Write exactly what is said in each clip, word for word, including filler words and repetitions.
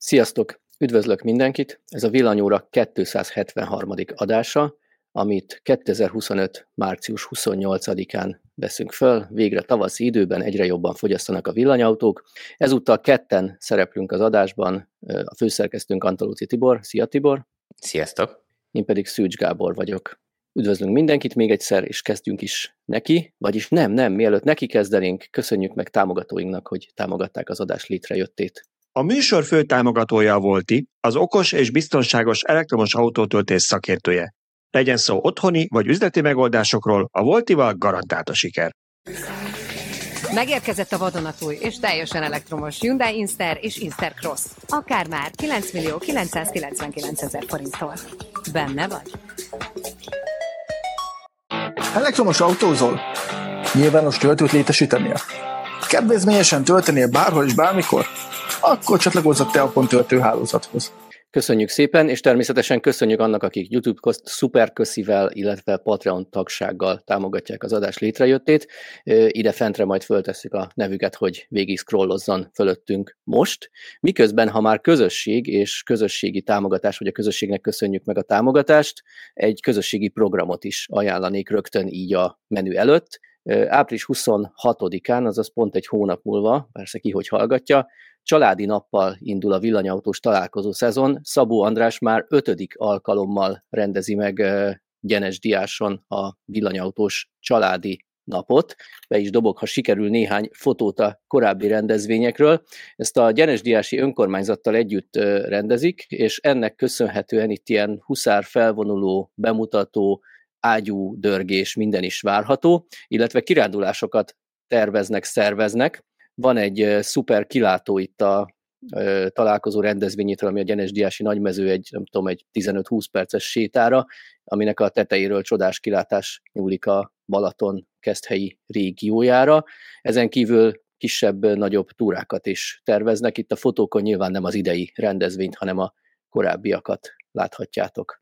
Sziasztok! Üdvözlök mindenkit! Ez a Villanyóra kétszázhetvenharmadik adása, amit kétezer-huszonöt. március huszonnyolcadikán veszünk föl. Végre tavaszi időben egyre jobban fogyasztanak a villanyautók. Ezúttal ketten szereplünk az adásban, a főszerkesztőnk Antalóci Tibor. Szia Tibor! Sziasztok! Én pedig Szűcs Gábor vagyok. Üdvözlünk mindenkit még egyszer, és kezdjünk is neki, vagyis nem, nem, mielőtt neki kezdenénk, köszönjük meg támogatóinknak, hogy támogatták az adás létrejöttét. A műsor fő támogatója a Volti, az okos és biztonságos elektromos autótöltés szakértője. Legyen szó otthoni vagy üzleti megoldásokról, a Voltival garantált a siker. Megérkezett a vadonatúj és teljesen elektromos Hyundai Inster és Inster Cross. Akár már kilencmillió kilencszázkilencvenkilencezer forinttól. Benne vagy? Elektromos autózol? Nyilvános töltőt létesítenél? Kedvezményesen töltenél bárhol és bármikor? Akkor csatlakozz a Teapon töltőhálózathoz. Köszönjük szépen, és természetesen köszönjük annak, akik YouTube szuperköszivel, illetve Patreon tagsággal támogatják az adás létrejöttét. Ide fentre majd föltesszük a nevüket, hogy végig scrollozzon fölöttünk most. Miközben, ha már közösség és közösségi támogatás, vagy a közösségnek köszönjük meg a támogatást, egy közösségi programot is ajánlanék rögtön így a menü előtt. április huszonhatodikán, azaz pont egy hónap múlva, persze ki hogy hallgatja, családi nappal indul a villanyautós találkozó szezon. Szabó András már ötödik alkalommal rendezi meg Gyenes Diáson a villanyautós családi napot. Be is dobok, ha sikerül, néhány fotót a korábbi rendezvényekről. Ezt a Gyenes Diási önkormányzattal együtt rendezik, és ennek köszönhetően itt ilyen huszár felvonuló, bemutató, ágyú dörgés, minden is várható, illetve kirándulásokat terveznek, szerveznek. Van egy szuper kilátó itt a ö, találkozó rendezvényétől, ami a Gyenes Diási Nagymező, egy, nem tudom, egy tizenöt-húsz perces sétára, aminek a tetejéről csodás kilátás nyúlik a Balaton keszthelyi régiójára. Ezen kívül kisebb-nagyobb túrákat is terveznek. Itt a fotókon nyilván nem az idei rendezvényt, hanem a korábbiakat láthatjátok.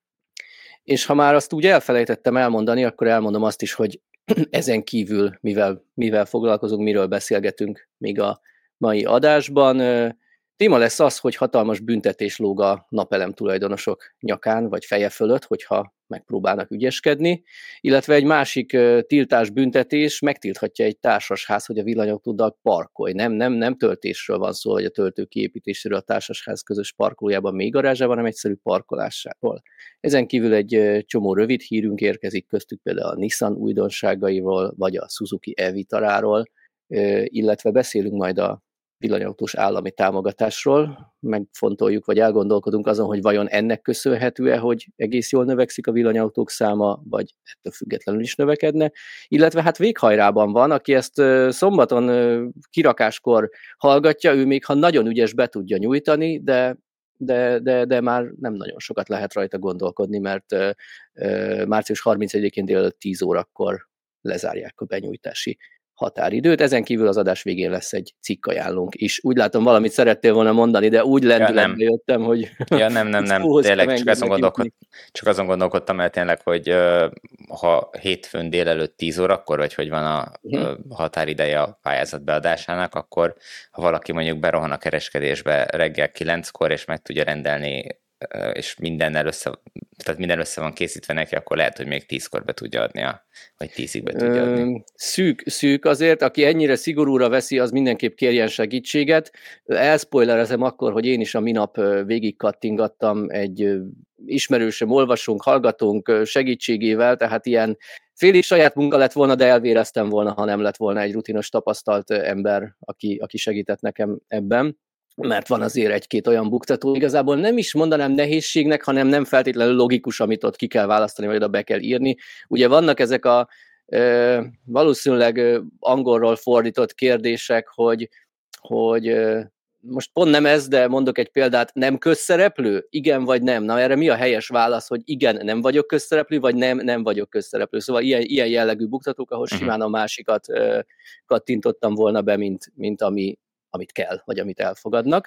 És ha már azt úgy elfelejtettem elmondani, akkor elmondom azt is, hogy ezen kívül mivel, mivel foglalkozunk, miről beszélgetünk még a mai adásban. Téma lesz az, hogy hatalmas büntetés lóg a napelem tulajdonosok nyakán, vagy feje fölött, hogyha megpróbálnak ügyeskedni, illetve egy másik tiltás büntetés megtilthatja egy társasház, hogy a villanyautóddal parkolj. Nem, nem, nem töltésről van szó, vagy a töltő kiépítéséről a társasház közös parkolójában még garázsában, hanem egyszerű parkolásáról. Ezen kívül egy csomó rövid hírünk érkezik, köztük például a Nissan újdonságairól, vagy a Suzuki e-Vitaráról, illetve beszélünk majd a villanyautós állami támogatásról, megfontoljuk, vagy elgondolkodunk azon, hogy vajon ennek köszönhető-e, hogy egész jól növekszik a villanyautók száma, vagy ettől függetlenül is növekedne, illetve hát véghajrában van, aki ezt szombaton kirakáskor hallgatja, ő még ha nagyon ügyes be tudja nyújtani, de De, de, de már nem nagyon sokat lehet rajta gondolkodni, mert uh, uh, március harmincegyedikén délelőtt tíz órakor lezárják a benyújtási határidőt. Ezen kívül az adás végén lesz egy cikkajánlónk is. Úgy látom, valamit szerettél volna mondani, de úgy lendületbe ja, jöttem, hogy... Ja, nem, nem, nem, tényleg csak azon, gondolkod, csak azon gondolkodtam el tényleg, hogy uh, ha hétfőn délelőtt tíz órakor, vagy hogy van a uh-huh. határideje a pályázat beadásának, akkor ha valaki mondjuk berohan a kereskedésbe reggel kilenckor, és meg tudja rendelni, és mindennel össze, tehát minden össze van készítve neki, akkor lehet, hogy még tízkor be tudja adni, a, vagy tízig be tudja adni. Szűk, szűk azért, aki ennyire szigorúra veszi, az mindenképp kérjen segítséget. Elspoilerezem akkor, hogy én is a minap végig kattingattam egy ismerősöm, olvasónk, hallgatónk segítségével, tehát ilyen félig saját munka lett volna, de elvéreztem volna, ha nem lett volna egy rutinos, tapasztalt ember, aki, aki segített nekem ebben. Mert van azért egy-két olyan buktató, igazából nem is mondanám nehézségnek, hanem nem feltétlenül logikus, amit ott ki kell választani, vagy oda be kell írni. Ugye vannak ezek a e, valószínűleg angolról fordított kérdések, hogy, hogy e, most pont nem ez, de mondok egy példát, nem közszereplő? Igen vagy nem? Na erre mi a helyes válasz, hogy igen, nem vagyok közszereplő, vagy nem, nem vagyok közszereplő? Szóval ilyen, ilyen jellegű buktatók, ahol simán a másikat e, kattintottam volna be, mint, mint ami amit kell, vagy amit elfogadnak.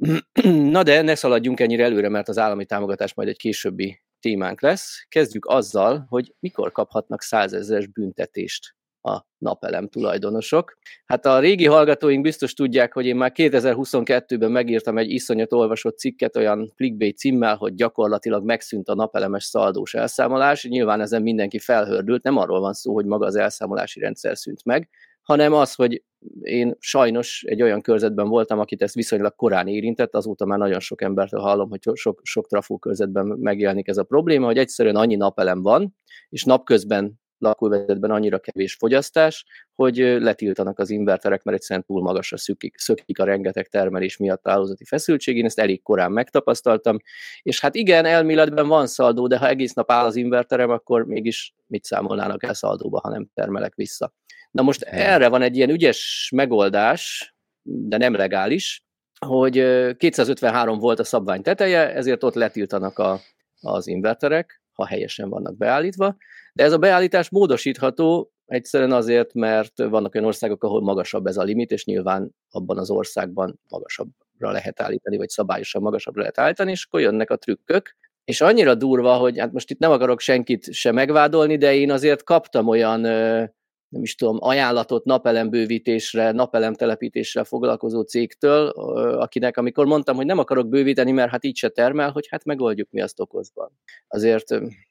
Na de ne szaladjunk ennyire előre, mert az állami támogatás majd egy későbbi témánk lesz. Kezdjük azzal, hogy mikor kaphatnak százezres büntetést a napelem tulajdonosok. Hát a régi hallgatóink biztos tudják, hogy én már kétezer-huszonkettőben megírtam egy iszonyat olvasott cikket olyan clickbait címmel, hogy gyakorlatilag megszűnt a napelemes szaldós elszámolás. Nyilván ezen mindenki felhördült, nem arról van szó, hogy maga az elszámolási rendszer szűnt meg, hanem az, hogy én sajnos egy olyan körzetben voltam, akit ezt viszonylag korán érintett, azóta már nagyon sok embertől hallom, hogy sok, sok trafó körzetben megjelenik ez a probléma, hogy egyszerűen annyi napelem van, és napközben lakóvezetben annyira kevés fogyasztás, hogy letiltanak az inverterek, mert egyszerűen túl magasra szökik, szökik a rengeteg termelés miatt a hálózati feszültség. Én ezt elég korán megtapasztaltam, és hát igen, elméletben van szaldó, de ha egész nap áll az inverterem, akkor mégis mit számolnának el szaldóba, ha nem termelek vissza. Na most erre van egy ilyen ügyes megoldás, de nem legális, hogy kétszázötvenhárom volt a szabvány teteje, ezért ott letiltanak a, az inverterek, ha helyesen vannak beállítva, de ez a beállítás módosítható egyszerűen azért, mert vannak olyan országok, ahol magasabb ez a limit, és nyilván abban az országban magasabbra lehet állítani, vagy szabályosan magasabbra lehet állítani, és akkor jönnek a trükkök. És annyira durva, hogy hát most itt nem akarok senkit se megvádolni, de én azért kaptam olyan, nem is tudom, ajánlatot napelembővítésre, napelemtelepítésre foglalkozó cégtől, akinek amikor mondtam, hogy nem akarok bővíteni, mert hát így se termel, hogy hát megoldjuk mi azt okozban. Azért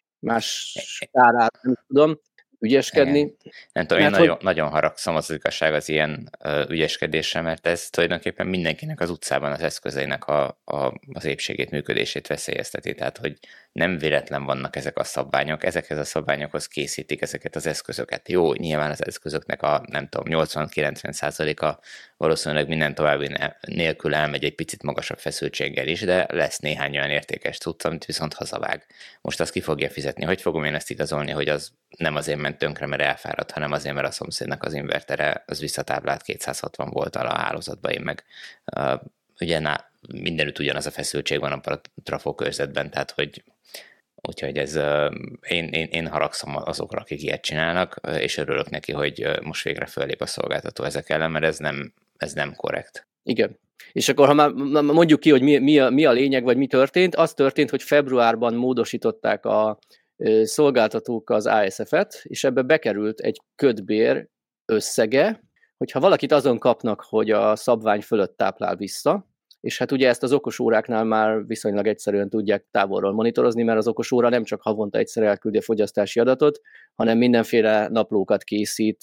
más kárát nem tudom ügyeskedni. Igen. Nem tudom, én nagyon, hogy... nagyon haragszom az igazság az ilyen uh, ügyeskedésre, mert ez tulajdonképpen mindenkinek az utcában az eszközeinek a, a, az épségét, működését veszélyezteti. Tehát, hogy nem véletlen vannak ezek a szabványok, ezekhez a szabványokhoz készítik ezeket az eszközöket. Jó, nyilván az eszközöknek a, nem tudom, nyolcvan-kilencven százaléka valószínűleg minden további nélkül elmegy egy picit magasabb feszültséggel is, de lesz néhány olyan értékes cucc, amit viszont hazavág. Most azt ki fogja fizetni? Hogy fogom én ezt igazolni, hogy az nem azért ment tönkre, mert elfáradt, hanem azért, mert a szomszédnak az invertere az visszatáblált kétszázhatvan volttal a hálózatban, én meg uh, ugye na, mindenütt ugyanaz a feszültség van a trafókörzetben, tehát hogy úgyhogy ez, uh, én, én, én haragszom azokra, akik ilyet csinálnak, és örülök neki, hogy most végre föllép a szolgáltató ezek ellen, mert ez nem, ez nem korrekt. Igen. És akkor, ha már mondjuk ki, hogy mi, mi, a, mi a lényeg, vagy mi történt, az történt, hogy februárban módosították a szolgáltatók az á es ef-et, és ebbe bekerült egy kötbér összege, hogyha valakit azon kapnak, hogy a szabvány fölött táplál vissza, és hát ugye ezt az okosóráknál már viszonylag egyszerűen tudják távolról monitorozni, mert az okosóra nem csak havonta egyszer elküldi a fogyasztási adatot, hanem mindenféle naplókat készít,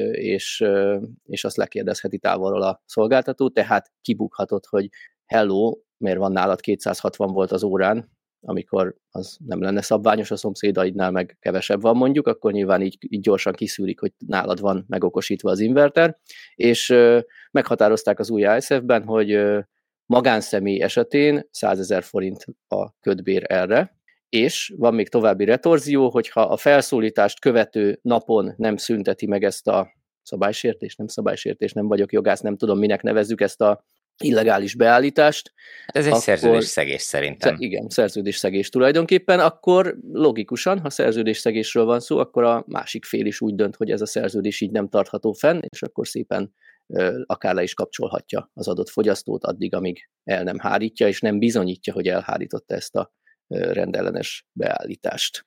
és, és azt lekérdezheti távolról a szolgáltató, tehát kibukhatott, hogy hello, miért van nálad kétszázhatvan volt az órán, amikor az nem lenne szabványos, a szomszédaidnál meg kevesebb van mondjuk, akkor nyilván így, így gyorsan kiszűrik, hogy nálad van megokosítva az inverter, és ö, meghatározták az új á es ef-ben, hogy ö, magánszemély esetén százezer forint a kötbér erre, és van még további retorzió, hogyha a felszólítást követő napon nem szünteti meg ezt a szabálysértés, nem szabálysértés, nem vagyok jogász, nem tudom, minek nevezzük ezt a illegális beállítást. Ez egy akkor, szerződésszegés szerintem. Igen, szerződésszegés tulajdonképpen, akkor logikusan, ha szerződésszegésről van szó, akkor a másik fél is úgy dönt, hogy ez a szerződés így nem tartható fenn, és akkor szépen akár le is kapcsolhatja az adott fogyasztót addig, amíg el nem hárítja, és nem bizonyítja, hogy elhárította ezt a rendellenes beállítást.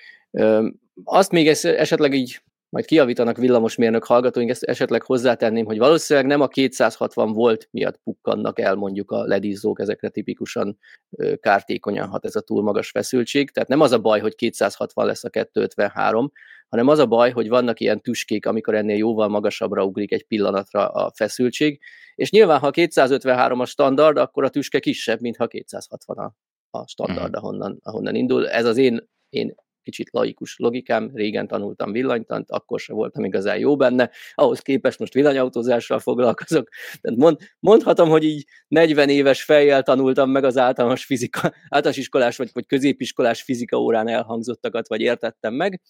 Azt még esetleg így majd kijavítanak villamosmérnök hallgatóink, ezt esetleg hozzátenném, hogy valószínűleg nem a kétszázhatvan volt miatt pukkannak el mondjuk a ledizzók, ezekre tipikusan kártékonyan hat ez a túl magas feszültség, tehát nem az a baj, hogy kétszázhatvan lesz a kétszázötvenhárom, hanem az a baj, hogy vannak ilyen tüskék, amikor ennél jóval magasabbra ugrik egy pillanatra a feszültség, és nyilván, ha kétszázötvenhárom a standard, akkor a tüske kisebb, mint ha kétszázhatvan a, a standard, ahonnan, ahonnan indul. Ez az én, én kicsit laikus logikám, régen tanultam villanytant, akkor sem voltam igazán jó benne, ahhoz képest most villanyautózással foglalkozok. Mond, mondhatom, hogy így negyven éves fejjel tanultam meg az általános fizika, általános iskolás vagy, vagy középiskolás fizika órán elhangzottakat, vagy értettem meg.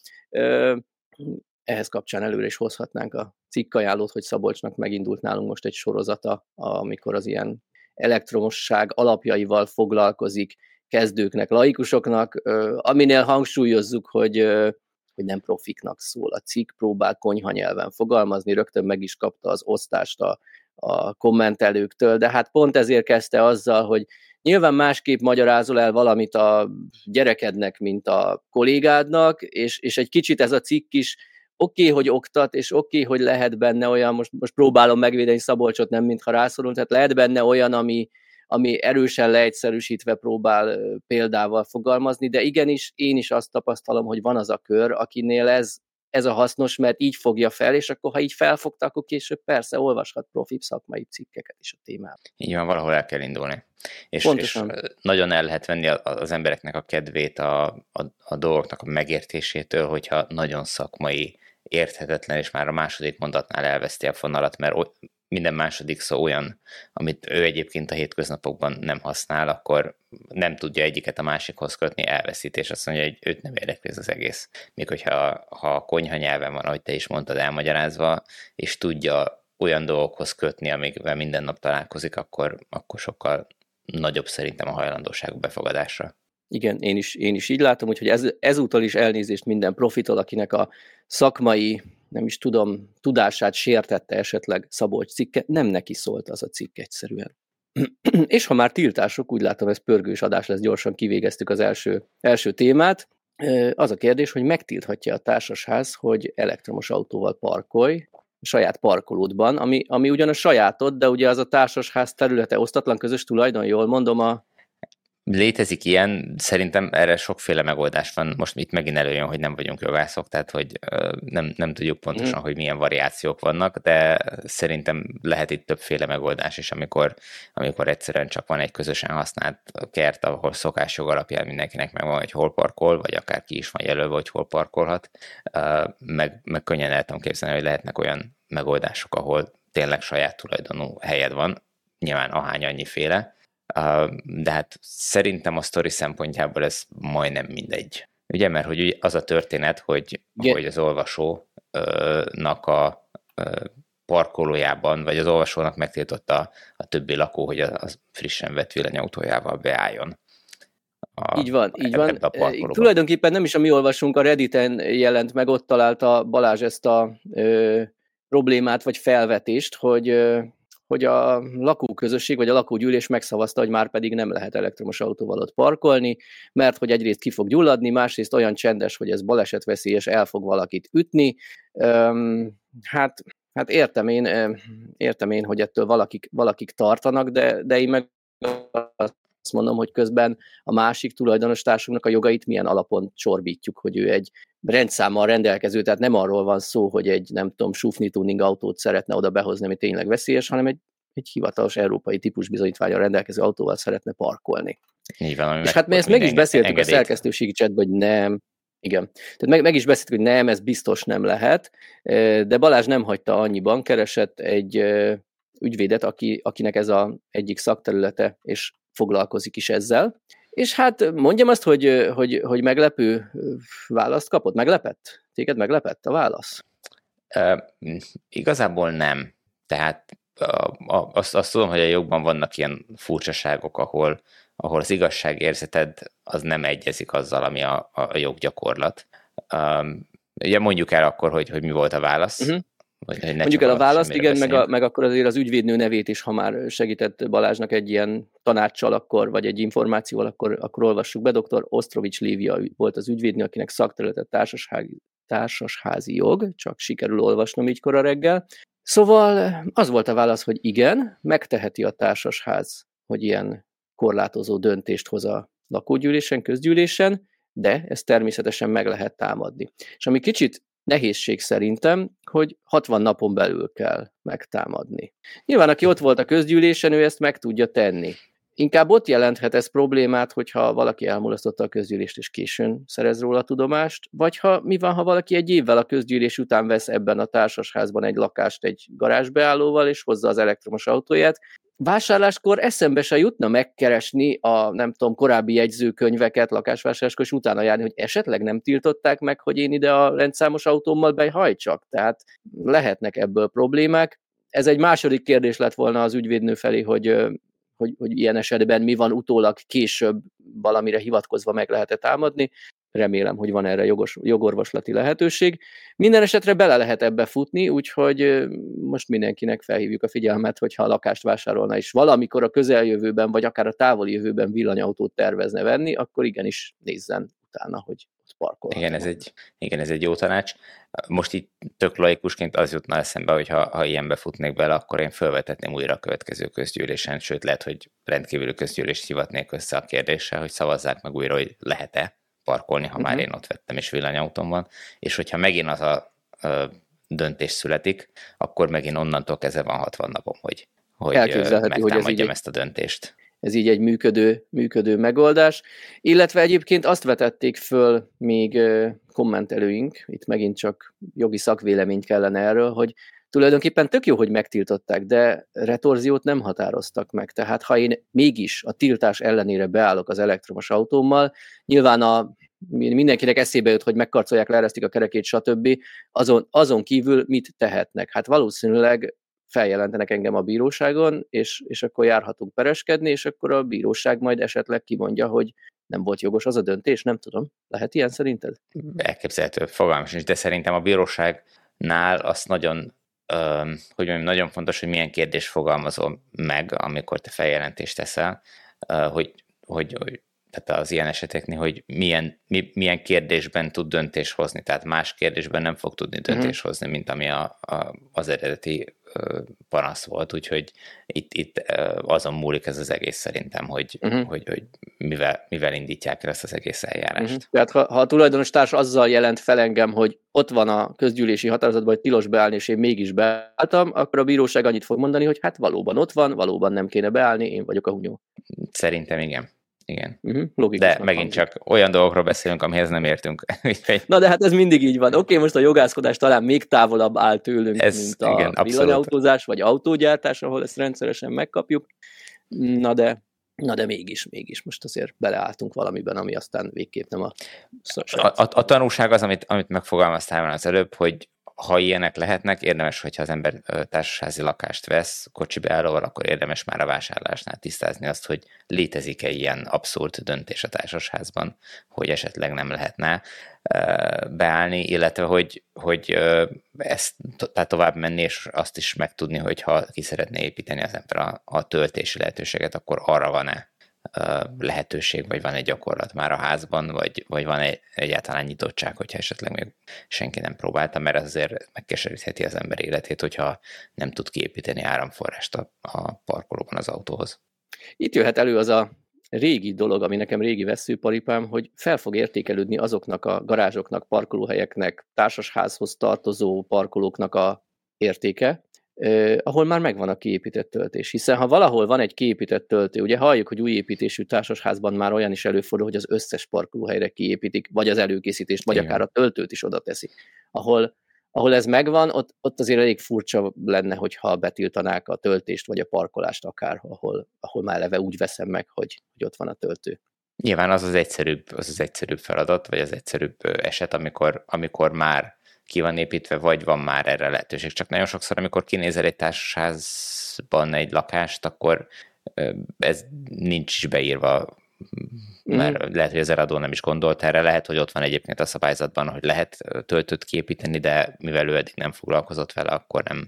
Ehhez kapcsán előre is hozhatnánk a cikkajánlót, hogy Szabolcsnak megindult nálunk most egy sorozata, amikor az ilyen elektromosság alapjaival foglalkozik, kezdőknek, laikusoknak, aminél hangsúlyozzuk, hogy, hogy nem profiknak szól a cikk, próbál konyha nyelven fogalmazni, rögtön meg is kapta az osztást a, a kommentelőktől, de hát pont ezért kezdte azzal, hogy nyilván másképp magyarázol el valamit a gyerekednek, mint a kollégádnak, és, és egy kicsit ez a cikk is oké, okay, hogy oktat, és oké, okay, hogy lehet benne olyan, most, most próbálom megvédeni Szabolcsot, nem mintha rászorul, tehát lehet benne olyan, ami, ami erősen leegyszerűsítve próbál példával fogalmazni, de igenis, én is azt tapasztalom, hogy van az a kör, akinél ez, ez a hasznos, mert így fogja fel, és akkor, ha így felfogta, akkor később persze olvashat profibb szakmai cikkeket is a témában. Így van, valahol el kell indulni. És, és nagyon el lehet venni az embereknek a kedvét a, a, a dolgoknak a megértésétől, hogyha nagyon szakmai, érthetetlen, és már a második mondatnál elveszti a fonalat, mert minden második szó olyan, amit ő egyébként a hétköznapokban nem használ, akkor nem tudja egyiket a másikhoz kötni, elveszít, és azt mondja, hogy őt nem érdekli ez az egész. Még hogyha ha a konyha nyelven van, ahogy te is mondtad, elmagyarázva, és tudja olyan dolgokhoz kötni, amikvel minden nap találkozik, akkor, akkor sokkal nagyobb szerintem a hajlandóság befogadásra. Igen, én is, én is így látom, úgyhogy ez, ezúttal is elnézést minden profitól, akinek a szakmai, nem is tudom, tudását sértette esetleg Szabolcs cikke, nem neki szólt az a cikk egyszerűen. És ha már tiltások, úgy látom, ez pörgős adás lesz, gyorsan kivégeztük az első, első témát. Az a kérdés, hogy megtilthatja a társasház, hogy elektromos autóval parkolj a saját parkolódban, ami, ami ugyan a sajátod, de ugye az a társasház területe osztatlan közös tulajdon, jól mondom a... Létezik ilyen, szerintem erre sokféle megoldás van. Most itt megint előjön, hogy nem vagyunk jogászok, tehát hogy nem, nem tudjuk pontosan, mm. hogy milyen variációk vannak, de szerintem lehet itt többféle megoldás is, amikor, amikor egyszerűen csak van egy közösen használt kert, ahol szokásjog alapján mindenkinek megvan, hogy hol parkol, vagy akár ki is van jelölve, hogy hol parkolhat. Meg, meg könnyen el tudom képzelni, hogy lehetnek olyan megoldások, ahol tényleg saját tulajdonú helyed van, nyilván ahány annyiféle, de hát szerintem a sztori szempontjából ez majdnem mindegy. Ugye, mert hogy az a történet, hogy, hogy az olvasónak a parkolójában, vagy az olvasónak megtiltotta a többi lakó, hogy a frissen vett villanyautójával beálljon. A, így van, így van. Tulajdonképpen nem is a mi olvasunk, a Redditen jelent meg, ott találta Balázs ezt a ö, problémát, vagy felvetést, hogy ö, hogy a lakóközösség vagy a lakógyűlés megszavazta, hogy már pedig nem lehet elektromos autóval ott parkolni, mert hogy egyrészt ki fog gyulladni, másrészt olyan csendes, hogy ez balesetveszélyes, el fog valakit ütni. Üm, hát, hát értem én, értem én, hogy ettől valakik, valakik tartanak, de, de én meg azt mondom, hogy közben a másik tulajdonos társunknak a jogait milyen alapon csorbítjuk, hogy ő egy rendszámmal rendelkező, tehát nem arról van szó, hogy egy, nem tudom, sufni tuning autót szeretne oda behozni, ami tényleg veszélyes, hanem egy, egy hivatalos európai típusbizonyítvánnyal rendelkező autóval szeretne parkolni. Így van, és hát mi ezt meg is beszéltük engedélyt. A szerkesztőségi chatben, hogy nem, igen. Tehát meg, meg is beszéltük, hogy nem, ez biztos nem lehet, de Balázs nem hagyta annyiban, keresett egy ügyvédet, aki, akinek ez az egyik szakterülete, és foglalkozik is ezzel. És hát mondjam azt, hogy, hogy, hogy meglepő választ kapott? Meglepett? Téged meglepett a válasz? E, igazából nem. Tehát a, a, azt, azt tudom, hogy a jogban vannak ilyen furcsaságok, ahol, ahol az igazságérzeted az nem egyezik azzal, ami a, a joggyakorlat. Um, ugye mondjuk el akkor, hogy, hogy mi volt a válasz. Uh-huh. Mondjuk el a választ, igen, meg, a, meg akkor azért az ügyvédnő nevét is, ha már segített Balázsnak egy ilyen tanácssal, akkor, vagy egy információval, akkor, akkor olvassuk be. doktor Osztrovics Lívia volt az ügyvédnő, akinek szakterülete társasházi, társasházi jog, csak sikerül olvasnom így kora reggel. Szóval az volt a válasz, hogy igen, megteheti a társasház, hogy ilyen korlátozó döntést hoz a lakógyűlésen, közgyűlésen, de ezt természetesen meg lehet támadni. És ami kicsit nehézség szerintem, hogy hatvan napon belül kell megtámadni. Nyilván, aki ott volt a közgyűlésen, ő ezt meg tudja tenni. Inkább ott jelenthet ez problémát, hogyha valaki elmulasztotta a közgyűlést és későn szerez róla tudomást, vagy ha mi van, ha valaki egy évvel a közgyűlés után vesz ebben a társasházban egy lakást egy garázsbeállóval, és hozza az elektromos autóját. Vásárláskor eszembe se jutna megkeresni a, nem tudom, korábbi jegyzőkönyveket lakásvásárláskor, és utána járni, hogy esetleg nem tiltották meg, hogy én ide a rendszámos autómmal behajtsak. Tehát lehetnek ebből problémák. Ez egy második kérdés lett volna az ügyvédnő felé, hogy, hogy, hogy ilyen esetben mi van utólag később valamire hivatkozva meg lehet-e támadni. Remélem, hogy van erre jogos, jogorvoslati lehetőség. Minden esetre bele lehet ebbe futni, úgyhogy most mindenkinek felhívjuk a figyelmet, hogyha a lakást vásárolna is valamikor a közeljövőben, vagy akár a távoli jövőben villanyautót tervezne venni, akkor igenis nézzen utána, hogy parkolhat. Igen, ez egy, igen, ez egy jó tanács. Most itt tök laikusként az jutna eszembe, hogy ha, ha ilyenbe futnék bele, akkor én felvetetném újra a következő közgyűlésen, sőt lehet, hogy rendkívüli közgyűlést hivatnék össze a kérdéssel, hogy szavazzák meg újra, hogy lehet-e parkolni, ha uh-huh. már én ott vettem és villanyautom van, és hogyha megint az a, a döntés születik, akkor megint onnantól kezdve van hatvan napom, hogy, hogy megtámadjam ezt a döntést. Ez így egy működő, működő megoldás. Illetve egyébként azt vetették föl még kommentelőink, itt megint csak jogi szakvéleményt kellene erről, hogy tulajdonképpen tök jó, hogy megtiltották, de retorziót nem határoztak meg. Tehát ha én mégis a tiltás ellenére beállok az elektromos autómmal, nyilván a, mindenkinek eszébe jut, hogy megkarcolják, leeresztik a kerekét, stb. Azon, azon kívül mit tehetnek? Hát valószínűleg feljelentenek engem a bíróságon, és, és akkor járhatunk pereskedni, és akkor a bíróság majd esetleg kimondja, hogy nem volt jogos az a döntés, nem tudom. Lehet ilyen szerinted? Elképzelhető, fogalmam sincs, de szerintem a bíróságnál azt nagyon, öm, hogy mondjam, nagyon fontos, hogy milyen kérdést fogalmazol meg, amikor te feljelentést teszel, hogy, hogy, hogy tehát az ilyen eseteknél, hogy milyen, mi, milyen kérdésben tud döntést hozni, tehát más kérdésben nem fog tudni döntést uh-huh. hozni, mint ami a, a, az eredeti panasz volt, úgyhogy itt, itt azon múlik ez az egész szerintem, hogy, uh-huh. hogy, hogy mivel, mivel indítják el ezt az egész eljárást. Uh-huh. Tehát ha, ha a tulajdonos társ azzal jelent fel engem, hogy ott van a közgyűlési határozatban, hogy tilos beállni, és én mégis beálltam, akkor a bíróság annyit fog mondani, hogy hát valóban ott van, valóban nem kéne beállni, én vagyok a hunyó. Szerintem igen. Igen. Uh-huh, de megint hangzik. Csak olyan dolgokról beszélünk, amihez nem értünk. Na de hát ez mindig így van. Oké, okay, most a jogászkodás talán még távolabb áll tőlünk, ez, mint a igen, villanyautózás, vagy autógyártás, ahol ezt rendszeresen megkapjuk. Na de, na de mégis, mégis most azért beleálltunk valamiben, ami aztán végképp nem a... A, a, a tanulság az, amit, amit megfogalmaztál az előbb, hogy ha ilyenek lehetnek, érdemes, hogyha az ember társasházi lakást vesz kocsibeállóval, akkor érdemes már a vásárlásnál tisztázni azt, hogy létezik-e ilyen abszurd döntés a társasházban, hogy esetleg nem lehetne beállni, illetve hogy, hogy ezt tehát tovább menni, és azt is megtudni, hogy ha ki szeretné építeni az ember a, a töltési lehetőséget, akkor arra van-e lehetőség, vagy van egy gyakorlat már a házban, vagy, vagy van egy, egyáltalán nyitottság, hogyha esetleg még senki nem próbálta, mert az azért megkeserítheti az ember életét, hogyha nem tud kiépíteni áramforrást a, a parkolóban az autóhoz. Itt jöhet elő az a régi dolog, ami nekem régi vesszőparipám, hogy fel fog értékelődni azoknak a garázsoknak, parkolóhelyeknek, társasházhoz tartozó parkolóknak a értéke, Uh, ahol már megvan a kiépített töltés. Hiszen ha valahol van egy kiépített töltő, ugye halljuk, hogy új építésű társasházban már olyan is előfordul, hogy az összes parkolóhelyre kiépítik, vagy az előkészítést, vagy igen. akár a töltőt is oda teszik. Ahol, ahol ez megvan, ott, ott azért elég furcsa lenne, hogyha betiltanák a töltést, vagy a parkolást akár, ahol, ahol már eleve úgy veszem meg, hogy, hogy ott van a töltő. Nyilván az az egyszerűbb, az az egyszerűbb feladat, vagy az egyszerűbb eset, amikor, amikor már ki van építve, vagy van már erre lehetőség. Csak nagyon sokszor, amikor kinézel egy társasházban egy lakást, akkor ez nincs is beírva, mert mm. lehet, hogy az eladó nem is gondolt erre, lehet, hogy ott van egyébként a szabályzatban, hogy lehet töltőt kiépíteni, de mivel ő eddig nem foglalkozott vele, akkor nem,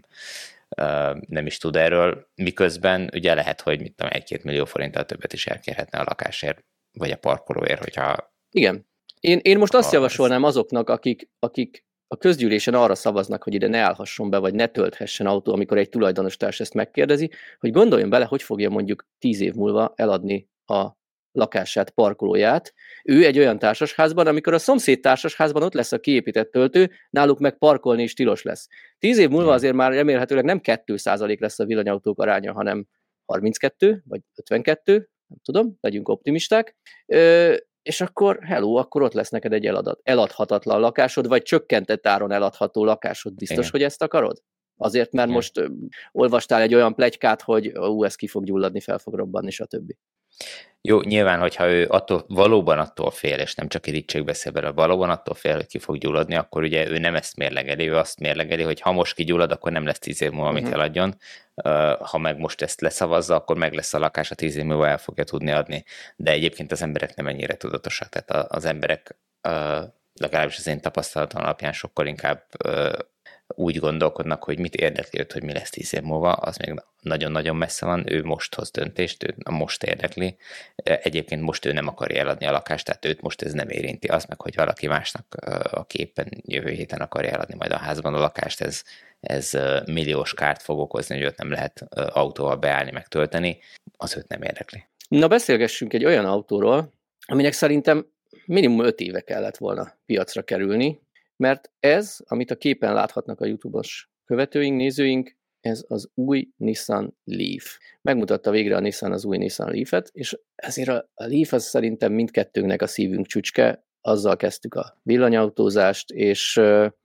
nem is tud erről. Miközben ugye lehet, hogy mit tudom, egy-két millió forinttal többet is elkérhetne a lakásért, vagy a parkolóért, hogyha... Igen. Én, én most azt javasolnám azoknak, akik, akik a közgyűlésen arra szavaznak, hogy ide ne állhasson be, vagy ne tölthessen autó, amikor egy tulajdonostárs ezt megkérdezi, hogy gondoljon bele, hogy fogja mondjuk tíz év múlva eladni a lakását, parkolóját. Ő egy olyan társasházban, amikor a szomszéd társasházban ott lesz a kiépített töltő, náluk meg parkolni is tilos lesz. Tíz év múlva azért már remélhetőleg nem kettő százalék lesz a villanyautók aránya, hanem harminckettő, vagy ötvenkettő, nem tudom, legyünk optimisták. Ö, és akkor hello, akkor ott lesz neked egy eladat, eladhatatlan lakásod, vagy csökkentett áron eladható lakásod. Biztos, igen. hogy ezt akarod? Azért, mert igen. most ö, olvastál egy olyan pletykát, hogy ú, ez ki fog gyulladni, fel fog robbanni, stb. Jó, nyilván, hogyha ő attól, valóban attól fél, és nem csak irigység beszél bele, valóban attól fél, hogy ki fog gyulladni, akkor ugye ő nem ezt mérlegeli, ő azt mérlegeli, hogy ha most kigyullad, akkor nem lesz tíz év múlva, amit uh-huh. eladjon. Ha meg most ezt leszavazza, akkor meg lesz a lakás, a tíz év múlva el fogja tudni adni. De egyébként az emberek nem ennyire tudatosak. Tehát az emberek, legalábbis az én tapasztalatom alapján sokkal inkább úgy gondolkodnak, hogy mit érdekli őt, hogy mi lesz tíz év múlva, az még nagyon-nagyon messze van, ő most hoz döntést, ő most érdekli. Egyébként most ő nem akarja eladni a lakást, tehát őt most ez nem érinti. Az meg, hogy valaki másnak, aki éppen jövő héten akarja eladni majd a házban a lakást, ez, ez milliós kárt fog okozni, hogy őt nem lehet autóval beállni, meg tölteni, az őt nem érdekli. Na beszélgessünk egy olyan autóról, aminek szerintem minimum öt éve kellett volna piacra kerülni, mert ez, amit a képen láthatnak a YouTube-os követőink, nézőink, ez az új Nissan Leaf. Megmutatta végre a Nissan az új Nissan Leaf-et, és ezért a Leaf az szerintem mindkettőnknek a szívünk csücske, azzal kezdtük a villanyautózást, és,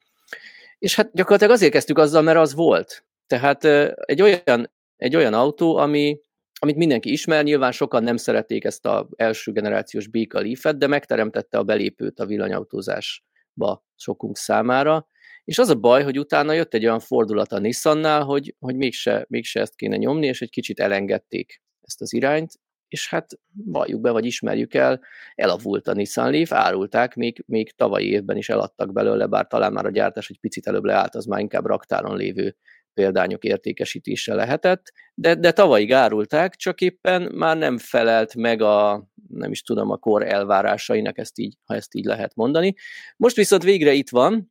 és hát gyakorlatilag azért kezdtük azzal, mert az volt. Tehát egy olyan, egy olyan autó, ami, amit mindenki ismer, nyilván sokan nem szerették ezt az első generációs béka Leaf-et, de megteremtette a belépőt a villanyautózásba sokunk számára, és az a baj, hogy utána jött egy olyan fordulat a Nissannál, hogy, hogy mégse, mégse ezt kéne nyomni, és egy kicsit elengedték ezt az irányt, és hát valljuk be, vagy ismerjük el, elavult a Nissan Leaf, árulták, még, még tavalyi évben is eladtak belőle, bár talán már a gyártás egy picit előbb leállt, az már inkább raktáron lévő példányok értékesítése lehetett, de, de tavalyig árulták, csak éppen már nem felelt meg a, nem is tudom, a kor elvárásainak, ezt így, ha ezt így lehet mondani. Most viszont végre itt van,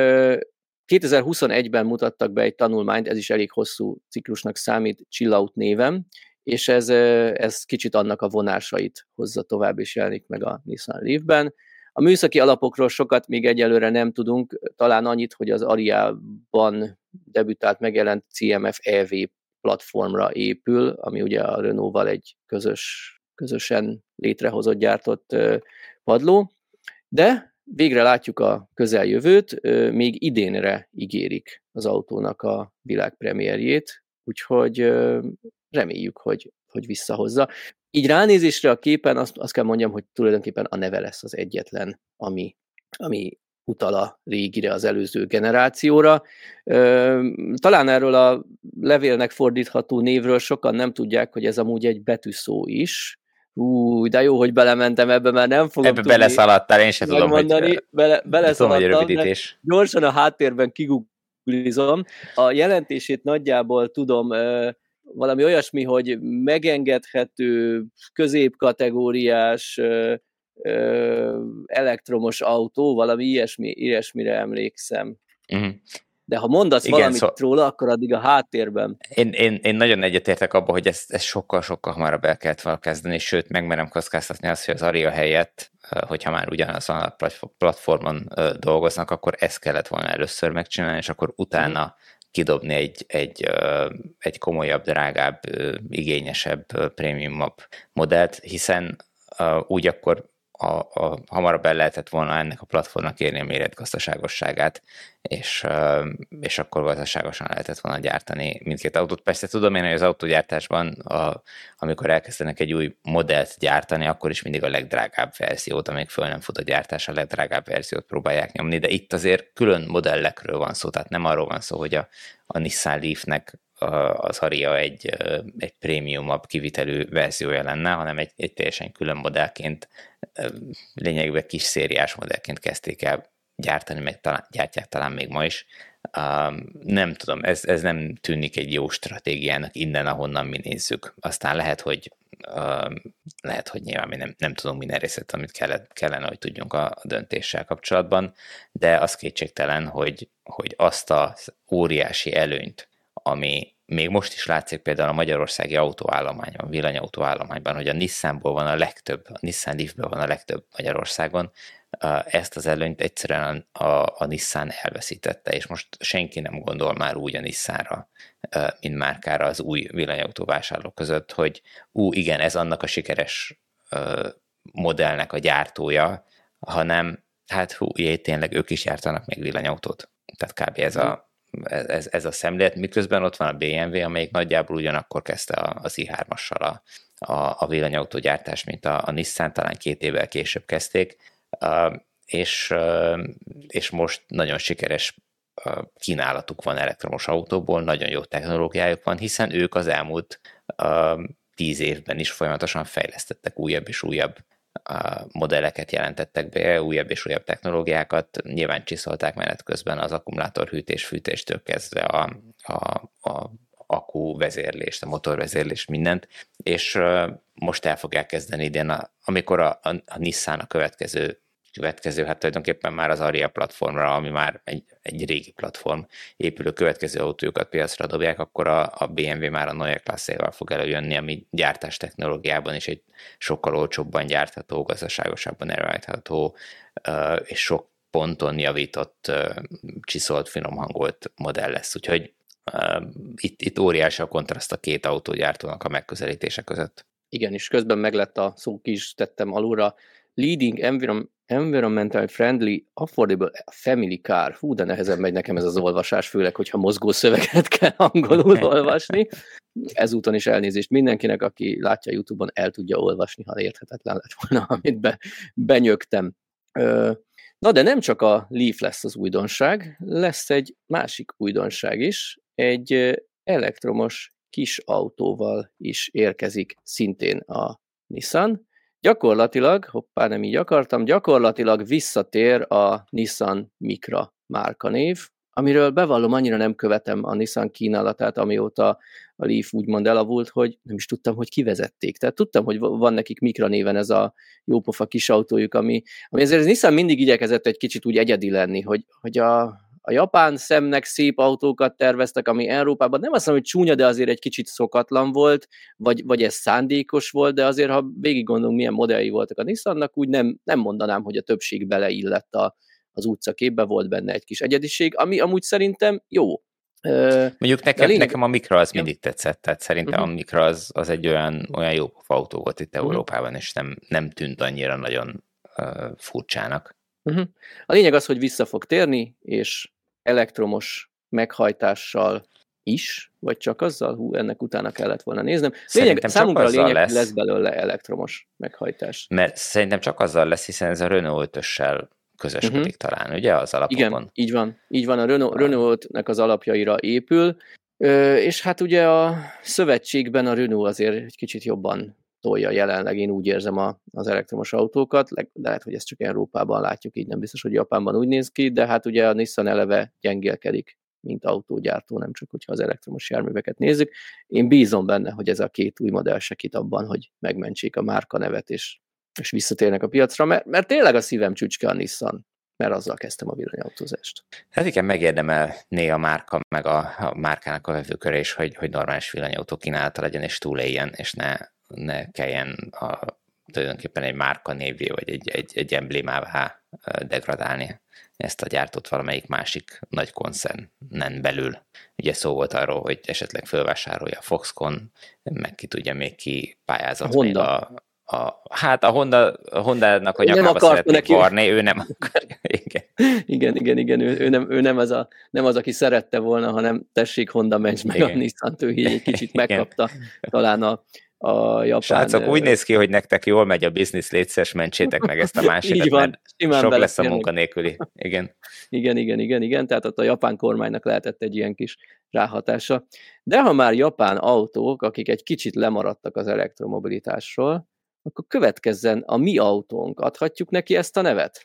kétezer-huszonegyben mutattak be egy tanulmányt, ez is elég hosszú ciklusnak számít, Chill Out néven, és ez, ez kicsit annak a vonásait hozza tovább, és jelenik meg a Nissan Leaf-ben. A műszaki alapokról sokat még egyelőre nem tudunk, talán annyit, hogy az Ariában debütált, megjelent cé em ef é vé platformra épül, ami ugye a Renault-val egy közös, közösen létrehozott, gyártott padló, de végre látjuk a közeljövőt, még idénre ígérik az autónak a világpremierjét, úgyhogy reméljük, hogy, hogy visszahozza. Így ránézésre a képen azt, azt kell mondjam, hogy tulajdonképpen a neve lesz az egyetlen, ami, ami utal a régire, az előző generációra. Talán erről a levélnek fordítható névről sokan nem tudják, hogy ez amúgy egy betűszó is. Ú, de jó, hogy belementem ebbe, mert nem fogom ebbe tudni beleszaladtál, én sem tudom, hogy, bele, beleszaladtam, tudom, gyorsan a háttérben kiguglizom. A jelentését nagyjából tudom, valami olyasmi, hogy megengedhető, középkategóriás elektromos autó, valami ilyesmi, ilyesmire emlékszem. Uh-huh. De ha mondasz igen, valamit szó... róla, akkor addig a háttérben. Én, én, én nagyon egyetértek abban, hogy ezt, ezt sokkal-sokkal hamarabb el kellett volna kezdeni, sőt, megmerem kockáztatni azt, hogy az Aria helyett, hogyha már ugyanazon a platformon dolgoznak, akkor ezt kellett volna először megcsinálni, és akkor utána kidobni egy, egy, egy komolyabb, drágább, igényesebb, prémiumabb modellt, hiszen úgy akkor A, a, hamarabb el lehetett volna ennek a platformnak érni a méretgazdaságosságát, és, és akkor gazdaságosan lehetett volna gyártani mindkét autót. Persze tudom én, hogy az autógyártásban, a, amikor elkezdenek egy új modellt gyártani, akkor is mindig a legdrágább verziót, amíg föl nem fut a gyártás, a legdrágább verziót próbálják nyomni, de itt azért külön modellekről van szó, tehát nem arról van szó, hogy a, a Nissan Leafnek az Aria egy, egy prémiumabb kivitelű verziója lenne, hanem egy, egy teljesen külön modellként, lényegében kis szériás modellként kezdték el gyártani, meg talán, gyártják talán még ma is. Nem tudom, ez, ez nem tűnik egy jó stratégiának innen, ahonnan mi nézzük. Aztán lehet, hogy lehet, hogy nyilván mi nem, nem tudunk minden részlet, amit kellene, kellene, hogy tudjunk a döntéssel kapcsolatban, de az kétségtelen, hogy, hogy azt az óriási előnyt, ami még most is látszik például a magyarországi autóállományban, villanyautóállományban, hogy a Nissanból van a legtöbb, a Nissan Leafből van a legtöbb Magyarországon, ezt az előnyt egyszerűen a, a Nissan elveszítette, és most senki nem gondol már úgy a Nissanra, mint márkára az új villanyautóvásárlók között, hogy ú, igen, ez annak a sikeres modellnek a gyártója, hanem hát hú, jé, tényleg ők is gyártanak még villanyautót. Tehát kb. ez a Ez, ez a szemlélet, miközben ott van a bé em vé, amelyik nagyjából ugyanakkor kezdte az i hármassal a, a, a villanyautógyártást, mint a, a Nissan, talán két évvel később kezdték, uh, és, uh, és most nagyon sikeres uh, kínálatuk van elektromos autóból, nagyon jó technológiájuk van, hiszen ők az elmúlt uh, tíz évben is folyamatosan fejlesztettek újabb és újabb modelleket jelentettek be, újabb és újabb technológiákat, nyilván csiszolták menet közben az akkumulátorhűtés, fűtéstől kezdve a, a, a akku vezérlést, a motorvezérlést, mindent, és most el fogják kezdeni idén, amikor a, a, a Nissan a következő következő, hát tulajdonképpen már az Ariya platformra, ami már egy, egy régi platform épülő következő autójukat piacra dobják, akkor a, a bé em vé már a Neue Klasse-val fog előjönni, ami gyártás technológiában is egy sokkal olcsóbban gyártható, gazdaságosabban előállítható, és sok ponton javított, csiszolt, finomhangolt modell lesz. Úgyhogy itt, itt óriási a kontraszt a két autógyártónak a megközelítése között. Igen, és közben meglett a szó, ki is tettem alulra, leading environment Environmental friendly, affordable family car. Hú, de nehezen megy nekem ez az olvasás, főleg, hogyha mozgó szöveget kell angolul olvasni. Ezúton is elnézést mindenkinek, aki látja YouTube-on, el tudja olvasni, ha érthetetlen lett volna, amit be, benyögtem. Na, de nem csak a Leaf lesz az újdonság, lesz egy másik újdonság is, egy elektromos kis autóval is érkezik szintén a Nissan. Gyakorlatilag, hoppá, nem így akartam, gyakorlatilag visszatér a Nissan Micra márkanév, amiről bevallom, annyira nem követem a Nissan kínálatát, amióta a Leaf úgymond elavult, hogy nem is tudtam, hogy kivezették. Tehát tudtam, hogy van nekik Micra néven ez a jópofa kis autójuk, ami, ami ezért az Nissan mindig igyekezett egy kicsit úgy egyedi lenni, hogy, hogy a, a japán szemnek szép autókat terveztek, ami Európában nem azt mondom, hogy csúnya, de azért egy kicsit szokatlan volt, vagy, vagy ez szándékos volt, de azért, ha végig gondolunk, milyen modellei voltak a Nissannak, úgy nem, nem mondanám, hogy a többség beleillett a, az utcaképbe, volt benne egy kis egyediség, ami amúgy szerintem jó. Mondjuk nekem, lényeg... nekem a Micra az mindig tetszett, tehát szerintem uh-huh. a Micra az, az egy olyan, olyan jó autó volt itt uh-huh. Európában, és nem, nem tűnt annyira nagyon uh, furcsának. Uh-huh. A lényeg az, hogy vissza fog térni, és elektromos meghajtással is, vagy csak azzal? Hú, ennek utána kellett volna néznem. Lényeg, számunkra a lényeg, lesz. lesz belőle elektromos meghajtás. Mert szerintem csak azzal lesz, hiszen ez a Renault ötössel közösködik uh-huh. talán, ugye, az alapokon? Igen, így van. Így van, a Renault, Renault-nek az alapjaira épül, és hát ugye a szövetségben a Renault azért egy kicsit jobban tolja jelenleg, én úgy érzem a, az elektromos autókat, de lehet, hogy ezt csak Európában látjuk, így nem biztos, hogy Japánban úgy néz ki, de hát ugye a Nissan eleve gyengélkedik, mint autógyártó, nem csak hogyha az elektromos járműveket nézzük. Én bízom benne, hogy ez a két új modell segít abban, hogy megmentsék a márka nevet, és, és visszatérnek a piacra, mert, mert tényleg a szívem csücske a Nissan, mert azzal kezdtem a villanyautózást. Hát igen, megérdemelné a márka, meg a, a márkának a vevőköre is, hogy, hogy normális villanyautó kínálata legyen, és túléljen, és ne ne kelljen a, tulajdonképpen egy márka névvé, vagy egy, egy, egy emblémává degradálni ezt a gyártót valamelyik másik nagy koncernen belül. Ugye szó volt arról, hogy esetleg fölvásárolja a Foxconn, meg ki tudja még ki pályázott a még a, a... Hát a Honda, a Honda-nak a nyakába szeretnék varni, ő nem akarja. Igen, igen, igen, igen ő, ő, nem, ő nem, az a, nem az, aki szerette volna, hanem tessék Honda, mencs meg igen. A Nissan-t, ő egy kicsit megkapta talán a a japán... Srácok, úgy néz ki, hogy nektek jól megy a biznisz, létszes, mentsétek meg ezt a másikat, van, mert sok lesz a munkanélküli. Igen. igen, igen, igen, igen, tehát ott a japán kormánynak lehetett egy ilyen kis ráhatása. De ha már japán autók, akik egy kicsit lemaradtak az elektromobilitásról, akkor következzen a mi autónk. Adhatjuk neki ezt a nevet?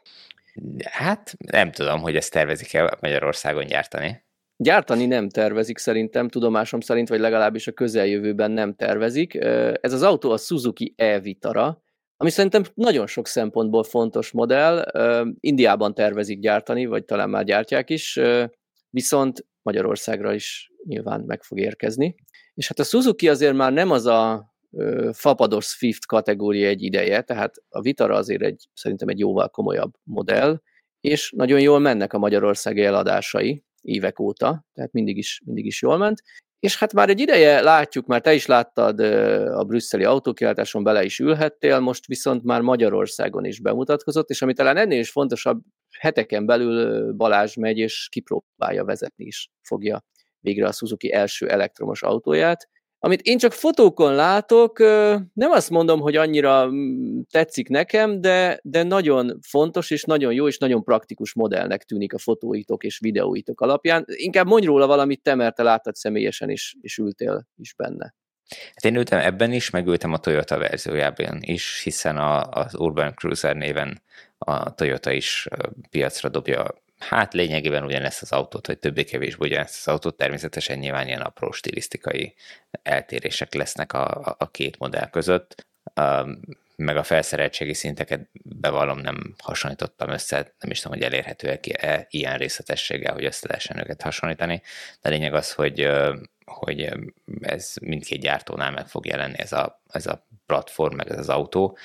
Hát nem tudom, hogy ezt tervezik-e Magyarországon gyártani. Gyártani nem tervezik szerintem, tudomásom szerint, vagy legalábbis a közeljövőben nem tervezik. Ez az autó a Suzuki e-Vitara, ami szerintem nagyon sok szempontból fontos modell. Indiában tervezik gyártani, vagy talán már gyártják is, viszont Magyarországra is nyilván meg fog érkezni. És hát a Suzuki azért már nem az a fapados Swift kategória egy ideje, tehát a Vitara azért egy, szerintem egy jóval komolyabb modell, és nagyon jól mennek a magyarországi eladásai évek óta, tehát mindig is, mindig is jól ment. És hát már egy ideje látjuk, már te is láttad a brüsszeli autókilátáson, bele is ülhettél, most viszont már Magyarországon is bemutatkozott, és ami talán ennél is fontosabb, heteken belül Balázs megy, és kipróbálja vezetni is fogja végre a Suzuki első elektromos autóját. Amit én csak fotókon látok, nem azt mondom, hogy annyira tetszik nekem, de, de nagyon fontos, és nagyon jó, és nagyon praktikus modellnek tűnik a fotóitok és videóitok alapján. Inkább mondj róla valamit te, mert te láttad személyesen is, és ültél is benne. Hát én ültem ebben is, meg ültem a Toyota verziójában is, hiszen a, az Urban Cruiser néven a Toyota is piacra dobja, hát lényegében ugyanezt az autót, vagy többé-kevésbé ugyanezt az autót, természetesen nyilván ilyen apró stilisztikai eltérések lesznek a, a, a két modell között, um, meg a felszereltségi szinteket bevallom, nem hasonlítottam össze, nem is tudom, hogy elérhetőek ilyen részletességgel, hogy össze lehessen őket hasonlítani, de a lényeg az, hogy hogy ez mindkét gyártónál meg fog jelenni ez a, ez a platform, meg ez az autó.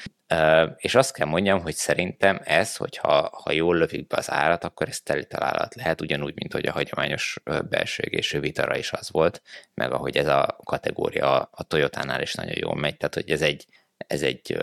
És azt kell mondjam, hogy szerintem ez, hogyha ha jól lövik be az árat, akkor ez teli találat lehet, ugyanúgy, mint hogy a hagyományos belső égésű Vitara is az volt, meg ahogy ez a kategória a Toyotánál is nagyon jól megy, tehát hogy ez egy, ez egy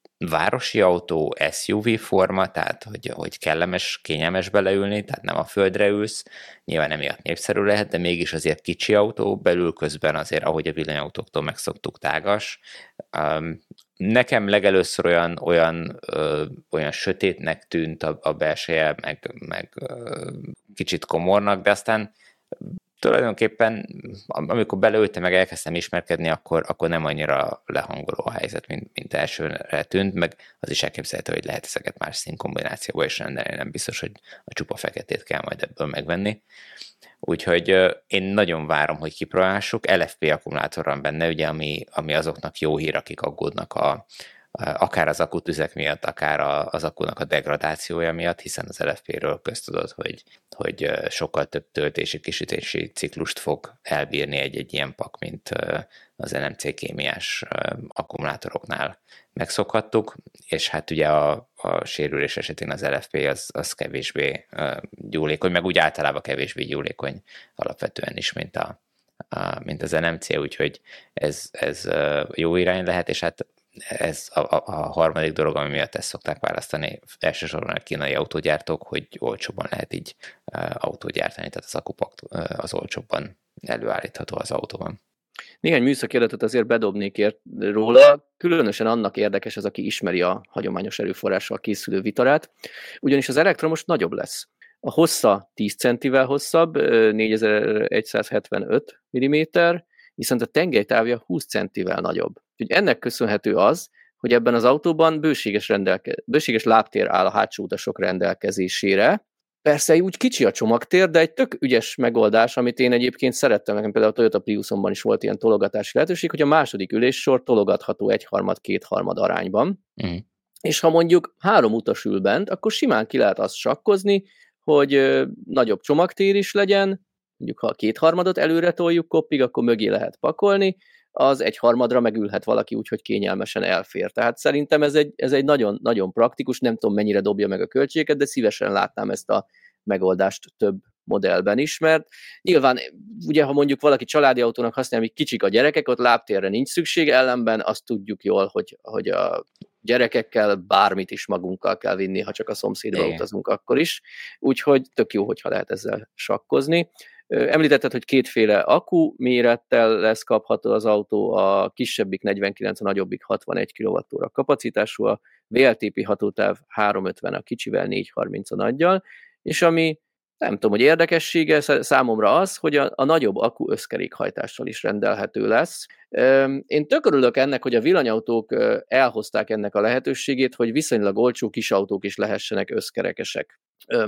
városi autó, es u vé forma, tehát hogy, hogy kellemes, kényelmes beleülni, tehát nem a földre ülsz, nyilván emiatt népszerű lehet, de mégis azért kicsi autó, belül közben azért, ahogy a villanyautóktól megszoktuk, tágas. Um, nekem legelőször olyan, olyan, ö, olyan sötétnek tűnt a, a belseje, meg, meg ö, kicsit komornak, de aztán tulajdonképpen, amikor beleültem, meg elkezdtem ismerkedni, akkor, akkor nem annyira lehangoló a helyzet, mint, mint elsőre tűnt, meg az is elképzelhető, hogy lehet ezeket más színkombinációba is rendelni, nem biztos, hogy a csupa feketét kell majd ebből megvenni. Úgyhogy én nagyon várom, hogy kipróbáljuk. el ef pé akkumulátor van benne, ugye, ami, ami azoknak jó hír, akik aggódnak a akár az akkutüzek miatt, akár az akkunak a degradációja miatt, hiszen az el ef péről köztudott, hogy, hogy sokkal több töltési, kisütési ciklust fog elbírni egy-egy ilyen pak, mint az en em cé kémiás akkumulátoroknál megszokhattuk, és hát ugye a, a sérülés esetén az el ef pé az, az kevésbé gyúlékony, meg úgy általában kevésbé gyúlékony alapvetően is, mint, a, a, mint az en em cé, úgyhogy ez, ez jó irány lehet, és hát ez a, a, a harmadik dolog, ami miatt ezt szokták választani elsősorban a kínai autógyártók, hogy olcsóbban lehet így uh, autót gyártani, tehát az akupak uh, az olcsóbban előállítható az autóban. Néhány műszaki adatot azért bedobnék ért róla, különösen annak érdekes az, aki ismeri a hagyományos erőforrással készülő Vitarát, ugyanis az elektromos nagyobb lesz. A hossza tíz centivel hosszabb, négyezer-százhetvenöt milliméter, viszont a tengelytávja húsz centivel nagyobb. Úgyhogy ennek köszönhető az, hogy ebben az autóban bőséges, rendelke- bőséges lábtér áll a hátsó utasok rendelkezésére. Persze úgy kicsi a csomagtér, de egy tök ügyes megoldás, amit én egyébként szerettem, nekem például a Toyota Priusomban is volt ilyen tologatási lehetőség, hogy a második üléssor tologatható egyharmad-kétharmad arányban. Mm. És ha mondjuk három utas ül bent, akkor simán ki lehet azt sakkozni, hogy ö, nagyobb csomagtér is legyen, mondjuk ha a kétharmadot előre toljuk koppig, akkor mögé lehet pakolni, az egyharmadra megülhet valaki úgy, hogy kényelmesen elfér. Tehát szerintem ez egy, ez egy nagyon, nagyon praktikus, nem tudom mennyire dobja meg a költségeket, de szívesen látnám ezt a megoldást több modellben is, mert nyilván ugye, ha mondjuk valaki családi autónak használja, még kicsik a gyerekek, ott lábtérre nincs szükség, ellenben azt tudjuk jól, hogy, hogy a gyerekekkel bármit is magunkkal kell vinni, ha csak a szomszédba utazunk akkor is, úgyhogy tök jó, hogyha lehet ezzel sakkozni. Említetted, hogy kétféle akku mérettel lesz kapható az autó, a kisebbik negyvenkilenc, a nagyobbik hatvanegy kilovattóra kapacitású, a vé el té pé hatótáv háromszázötven a kicsivel, négyszázharminc a nagyjal, és ami nem tudom, hogy érdekessége számomra az, hogy a, a nagyobb akku összkerékhajtással is rendelhető lesz. Én tök örülök ennek, hogy a villanyautók elhozták ennek a lehetőségét, hogy viszonylag olcsó kis autók is lehessenek összkerekesek.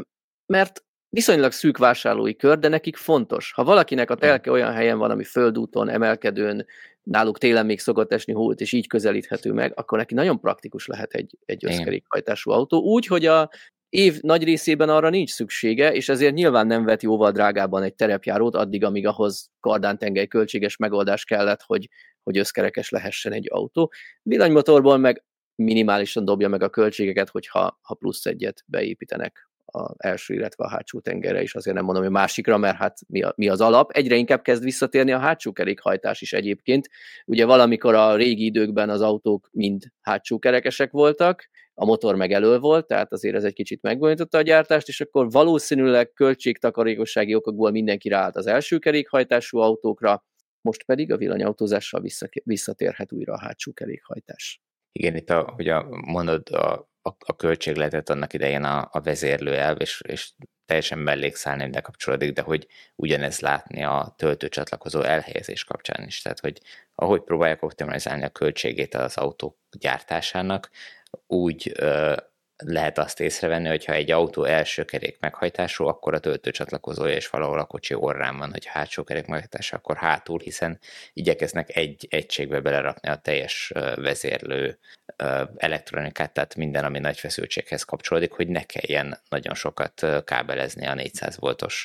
Mert viszonylag szűk vásárlói kör, de nekik fontos. Ha valakinek a telke olyan helyen van, ami földúton, emelkedőn, náluk télen még szokott esni hót, és így közelíthető meg, akkor neki nagyon praktikus lehet egy, egy összkerékhajtású autó. Úgy, hogy a év nagy részében arra nincs szüksége, és ezért nyilván nem vett jóval drágában egy terepjárót, addig, amíg ahhoz kardántengely költséges megoldás kellett, hogy, hogy összkerekes lehessen egy autó. Villanymotorból meg minimálisan dobja meg a költségeket, hogyha ha plusz egyet beépítenek az első, illetve a hátsó tengerre is, azért nem mondom, hogy másikra, mert hát mi, a, mi az alap. Egyre inkább kezd visszatérni a hátsó kerékhajtás is egyébként. Ugye valamikor a régi időkben az autók mind hátsó kerekesek voltak, a motor meg elől volt, tehát azért ez egy kicsit megbonyolította a gyártást, és akkor valószínűleg költségtakarékossági okokból mindenki ráállt az első kerékhajtású autókra, most pedig a villanyautózással visszatérhet újra a hátsó kerékhajtás. Igen, itt a, ugye mondod a, a, a költségletet annak idején a, a vezérlőelv, és, és teljesen mellékszálni, de kapcsolódik, de hogy ugyanez látni a töltőcsatlakozó elhelyezés kapcsán is. Tehát, hogy ahogy próbálják optimalizálni a költségét az autók gyártásának, úgy ö, lehet azt észrevenni, hogyha egy autó első kerék meghajtású, akkor a töltőcsatlakozója is valahol a kocsi orrán van, hogy hátsó kerék meghajtása, akkor hátul, hiszen igyekeznek egy egységbe belerakni a teljes vezérlő elektronikát, tehát minden, ami nagy feszültséghez kapcsolódik, hogy ne kelljen nagyon sokat kábelezni a négyszáz voltos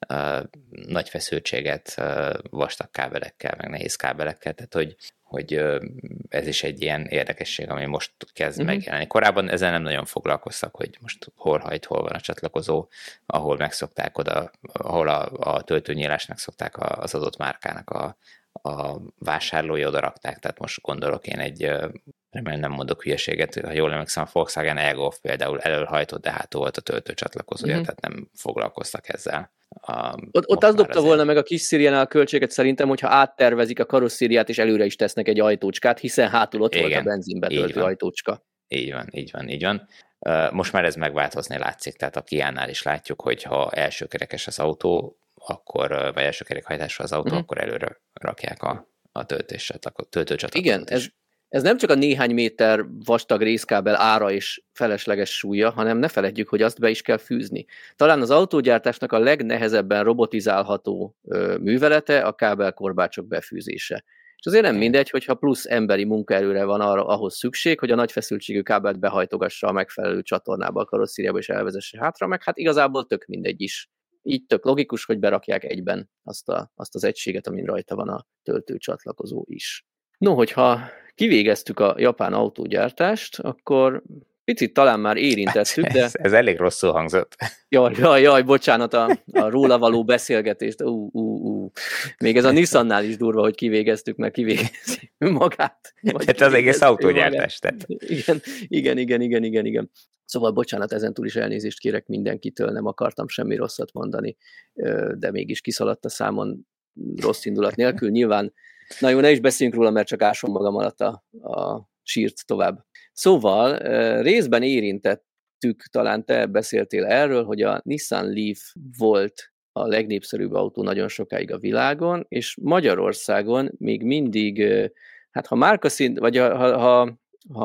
nagy feszültséget vastag kábelekkel, meg nehéz kábelekkel, tehát hogy hogy ez is egy ilyen érdekesség, ami most kezd uh-huh. megjelenni. Korábban ezzel nem nagyon foglalkoztak, hogy most hol hajt, hol van a csatlakozó, ahol megszokták oda, ahol a, a töltőnyílást megszokták az adott márkának a, a vásárlói oda rakták. Tehát most gondolok én egy, remélem nem mondok hülyeséget, ha jól emlékszem, a Volkswagen e-Golf például elölhajtott, de hátul volt a töltőcsatlakozója, uh-huh. tehát nem foglalkoztak ezzel. A, ott ott azt dobta volna meg a kis Szíriánál a költséget szerintem, hogyha áttervezik a karosszériát, és előre is tesznek egy ajtócskát, hiszen hátul ott igen, volt a benzinbetöltő ajtócska. Így van, így van, így van. Most már ez megváltozni látszik, tehát a Kia-nál is látjuk, hogy ha elsőkerekes az autó, akkor, vagy elsőkerékhajtású az autó, mm. akkor előre rakják a, a töltőcsatlakozót. Igen, ez, ez nem csak a néhány méter vastag részkábel ára és felesleges súlya, hanem ne feledjük, hogy azt be is kell fűzni. Talán az autógyártásnak a legnehezebben robotizálható ö, művelete a kábelkorbácsok befűzése. És azért nem mindegy, hogyha plusz emberi munkaerőre van arra, ahhoz szükség, hogy a nagy feszültségű kábelt behajtogassa a megfelelő csatornába, a karosszériába és elvezesse hátra, meg hát igazából tök mindegy is. Így tök logikus, hogy berakják egyben azt, a, azt az egységet, amin rajta van a töltőcsatlakozó is. No, hogyha kivégeztük a japán autógyártást, akkor picit talán már érintettük, de... Ez, ez elég rosszul hangzott. Jaj, jaj, jaj, bocsánat, a, a róla való beszélgetést. Ú, ú, ú. Még ez a Nissannál is durva, hogy kivégeztük, mert kivégezzük magát. Tehát az egész autógyártás. Tehát. Igen, igen, igen, igen, igen, igen. Szóval bocsánat, ezentúl is elnézést kérek mindenkitől, nem akartam semmi rosszat mondani, de mégis kiszaladt a számon rossz indulat nélkül. Nyilván, na jó, ne is beszéljünk róla, mert csak ásom magam alatt a, a sírt tovább. Szóval részben érintettük, talán te beszéltél erről, hogy a Nissan Leaf volt a legnépszerűbb autó nagyon sokáig a világon, és Magyarországon még mindig, hát ha márkaszint, vagy ha, ha,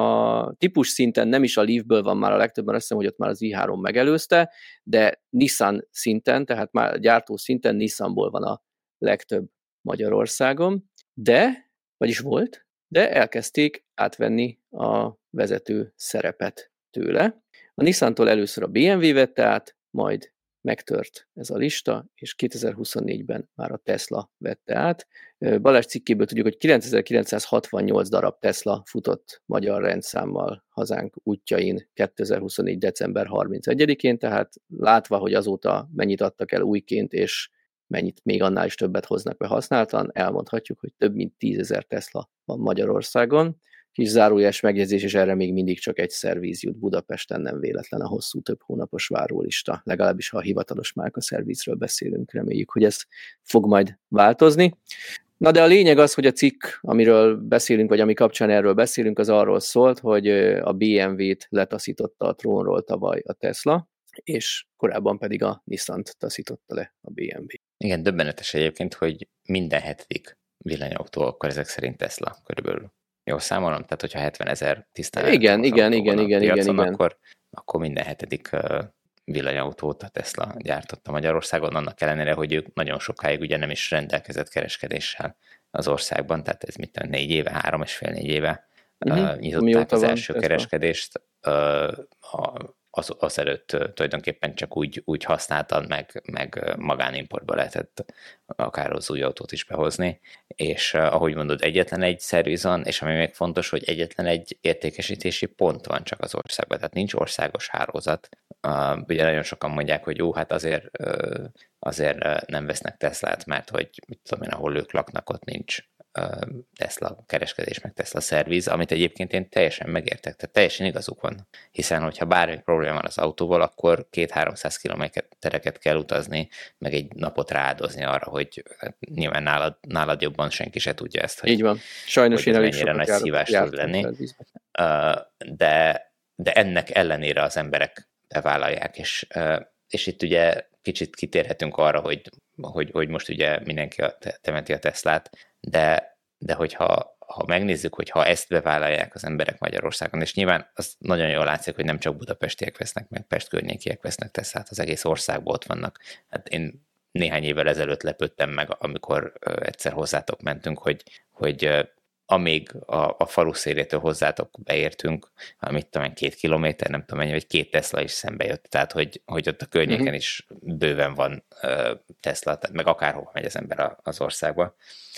ha típus szinten nem is a Leafből van már a legtöbben, azt hiszem, hogy ott már az i három megelőzte, de Nissan szinten, tehát már gyártó szinten Nissanból van a legtöbb Magyarországon, de, vagyis volt, de elkezdték átvenni a vezető szerepet tőle. A Nissantól először a bé em vé vette át, majd megtört ez a lista, és kétezer-huszonnégyben már a Tesla vette át. Balázs cikkéből tudjuk, hogy kilencezer-kilencszázhatvannyolc darab Tesla futott magyar rendszámmal hazánk útjain kétezer-huszonnégy. december harmincegyedikén, tehát látva, hogy azóta mennyit adtak el újként, és mennyit még annál is többet hoznak be használtan, elmondhatjuk, hogy több mint tízezer Tesla van Magyarországon. Kis zárójeles megjegyzés, és erre még mindig csak egy szervíz jut Budapesten, nem véletlen a hosszú több hónapos várólista, legalábbis ha a hivatalos márkaszervízről beszélünk, reméljük, hogy ez fog majd változni. Na de a lényeg az, hogy a cikk, amiről beszélünk, vagy ami kapcsán erről beszélünk, az arról szólt, hogy a bé em vét letaszította a trónról tavaly a Tesla, és korábban pedig a Nissant taszította le a bé em vé. Igen, döbbenetes egyébként, hogy minden hetedik villanyautó akkor ezek szerint Tesla körülbelül. Jó számolom, tehát hogyha hetvenezer tisztán igen, igen, igen, igen, piacon, igen, akkor, akkor minden hetedik uh, villanyautót a Tesla gyártotta Magyarországon, annak ellenére, hogy ők nagyon sokáig ugye nem is rendelkezett kereskedéssel az országban, tehát ez mit tudom, négy éve, három és fél négy éve uh-huh. uh, nyitották az első Tesla kereskedést, uh, a Az, az előtt tulajdonképpen csak úgy, úgy használtan, meg, meg magánimportba lehetett akár az új autót is behozni, és ahogy mondod, egyetlen egy szerviz van, és ami még fontos, hogy egyetlen egy értékesítési pont van csak az országban, tehát nincs országos hálózat. Uh, ugye nagyon sokan mondják, hogy jó, hát azért, uh, azért nem vesznek Teslát, mert hogy mit tudom én, ahol ők laknak, ott nincs Tesla kereskedés, meg Tesla szerviz, amit egyébként én teljesen megértek, tehát teljesen igazuk van, hiszen hogyha bármi probléma van az autóval, akkor két-háromszáz kilométereket kell utazni, meg egy napot rááldozni arra, hogy nyilván nálad, nálad jobban senki se tudja ezt, hogy, így van. Sajnos hogy ez mennyire nagy szívás tud lenni, de, de ennek ellenére az emberek bevállalják, és és itt ugye kicsit kitérhetünk arra, hogy, hogy, hogy most ugye mindenki a, temeti a Teslát, de, de hogyha ha megnézzük, hogy ha ezt bevállalják az emberek Magyarországon, és nyilván az nagyon jól látszik, hogy nem csak budapestiek vesznek meg, Pest környékiek vesznek Teslát, az egész országból ott vannak. Hát én néhány évvel ezelőtt lepődtem meg, amikor egyszer hozzátok mentünk, hogy, hogy amíg a, a falu szélétől hozzátok beértünk, amit tudom, két kilométer, nem tudom mennyi, vagy két Tesla is szembe jött, tehát hogy, hogy ott a környéken uh-huh. is bőven van uh, Tesla, tehát meg akárhova megy az ember a, az országba,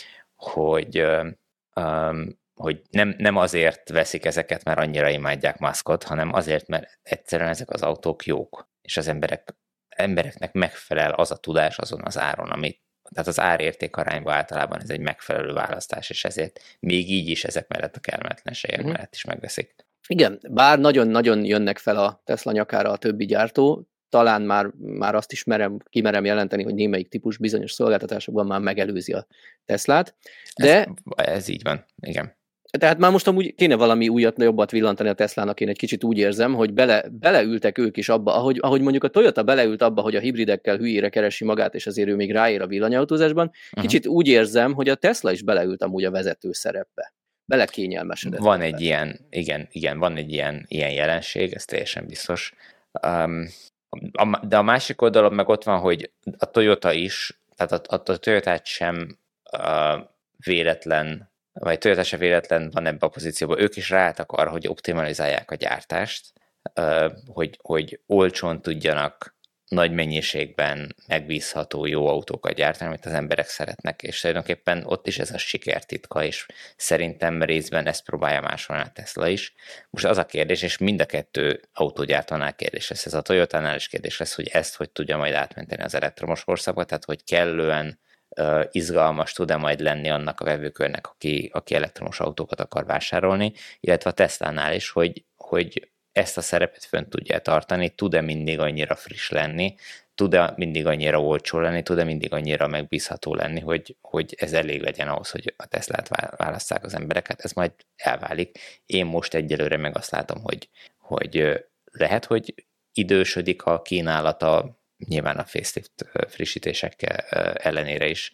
hogy, uh, um, hogy nem, nem azért veszik ezeket, mert annyira imádják Muskot, hanem azért, mert egyszerűen ezek az autók jók, és az emberek, embereknek megfelel az a tudás azon az áron, amit tehát az árérték arányban általában ez egy megfelelő választás, és ezért még így is ezek mellett a kellemetlenségek uh-huh. mellett is megveszik. Igen, bár nagyon-nagyon jönnek fel a Tesla nyakára a többi gyártó, talán már, már azt is merem, kimerem jelenteni, hogy némelyik típus bizonyos szolgáltatásokban már megelőzi a Teslát. De ez, ez így van, igen. Tehát már most amúgy kéne valami újat, jobbat villantani a Teslának, én egy kicsit úgy érzem, hogy bele, beleültek ők is abba, ahogy, ahogy mondjuk a Toyota beleült abba, hogy a hibridekkel hülyére keresi magát, és azért ő még ráér a villanyautózásban, uh-huh. kicsit úgy érzem, hogy a Tesla is beleült amúgy a vezető szerepbe. Belekényelmesedett. Van egy ilyen, igen, igen, van egy ilyen, ilyen jelenség, ez teljesen biztos. Um, a, de a másik oldalon meg ott van, hogy a Toyota is, tehát a, a, a Toyotát sem uh, véletlen vagy Toyota se véletlen van ebben a pozícióban, ők is ráálltak arra, hogy optimalizálják a gyártást, hogy, hogy olcsón tudjanak nagy mennyiségben megbízható jó autókat gyártani, amit az emberek szeretnek, és tulajdonképpen ott is ez a sikertitka, és szerintem részben ezt próbálja másolni a Tesla is. Most az a kérdés, és mind a kettő autógyártónál kérdés lesz, ez a Toyotánál is kérdés lesz, hogy ezt hogy tudja majd átmenteni az elektromos korszakba, tehát hogy kellően Uh, izgalmas tud-e majd lenni annak a vevőkörnek, aki, aki elektromos autókat akar vásárolni, illetve a Teslánál is, hogy, hogy ezt a szerepet fönn tudja tartani, tud-e mindig annyira friss lenni, tud-e mindig annyira olcsó lenni, tud-e mindig annyira megbízható lenni, hogy, hogy ez elég legyen ahhoz, hogy a Teslát válasszák az embereket, ez majd elválik. Én most egyelőre meg azt látom, hogy, hogy lehet, hogy idősödik a kínálata, nyilván a facelift frissítések ellenére is,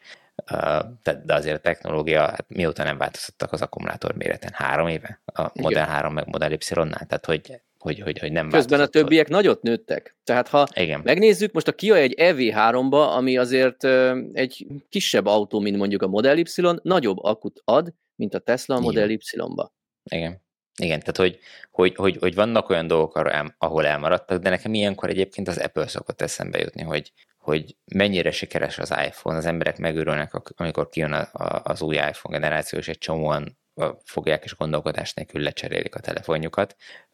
de azért a technológia, hát mióta nem változtattak az akkumulátor méreten? Három éve? A Model Igen. három meg Model Y-nál, tehát hogy, hogy, hogy, hogy nem Közben a többiek nagyot nőttek. Tehát ha Igen. megnézzük, most a Kia egy E V háromba, ami azért egy kisebb autó, mint mondjuk a Model Y, nagyobb akut ad, mint a Tesla a Model Y-ba. Igen. Igen, tehát hogy, hogy, hogy, hogy vannak olyan dolgok, ahol elmaradtak, de nekem ilyenkor egyébként az Apple szokott eszembe jutni, hogy, hogy mennyire sikeres az iPhone, az emberek megőrülnek, amikor kijön az új iPhone generáció, és egy csomóan fogják és gondolkodás nélkül lecserélik a telefonjukat,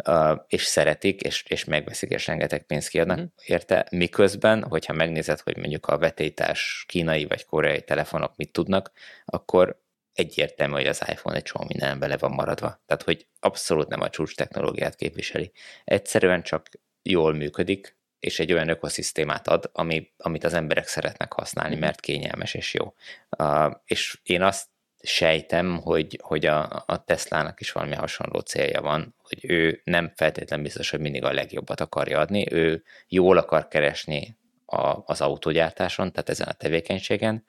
és szeretik, és, és megveszik, és rengeteg pénzt kiadnak mm. érte, miközben, hogyha megnézed, hogy mondjuk a vetélytárs kínai vagy koreai telefonok mit tudnak, akkor egyértelmű, hogy az iPhone egy csomó minden bele van maradva. Tehát, hogy abszolút nem a csúcs technológiát képviseli. Egyszerűen csak jól működik, és egy olyan ökoszisztémát ad, ami, amit az emberek szeretnek használni, mert kényelmes és jó. Uh, és én azt sejtem, hogy, hogy a, a Teslának is valami hasonló célja van, hogy ő nem feltétlenül biztos, hogy mindig a legjobbat akarja adni, ő jól akar keresni a, az autógyártáson, tehát ezen a tevékenységen,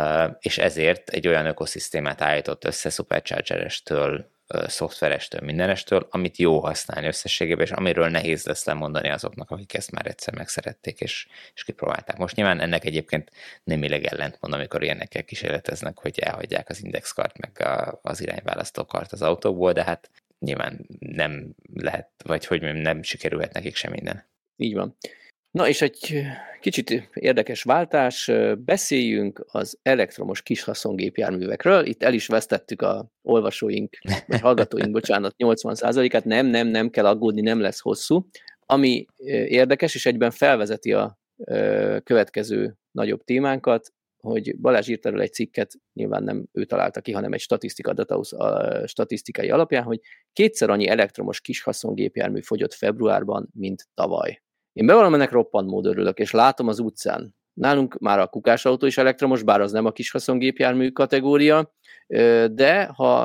és ezért egy olyan ökoszisztémát állított össze Superchargerestől, szoftverestől, mindenestől, amit jó használni összességében, és amiről nehéz lesz lemondani azoknak, akik ezt már egyszer megszerették, és, és kipróbálták. Most nyilván ennek egyébként némileg ellentmond, amikor ilyenekkel kísérleteznek, hogy elhagyják az indexkart, meg a, az irányválasztókart az autókból, de hát nyilván nem lehet, vagy hogy nem sikerülhet nekik sem minden. Így van. Na és egy kicsit érdekes váltás, beszéljünk az elektromos kishaszongépjárművekről. Itt el is vesztettük a olvasóink, vagy hallgatóink, bocsánat, nyolcvan százalékát. Nem, nem, nem kell aggódni, nem lesz hosszú. Ami érdekes, és egyben felvezeti a következő nagyobb témánkat, hogy Balázs írt erről egy cikket, nyilván nem ő találta ki, hanem egy statisztika Dataus a statisztikai alapján, hogy kétszer annyi elektromos kishaszongépjármű fogyott februárban, mint tavaly. Én bevallom, ennek roppant mód örülök, és látom az utcán. Nálunk már a kukásautó is elektromos, bár az nem a kishaszongépjármű kategória, de ha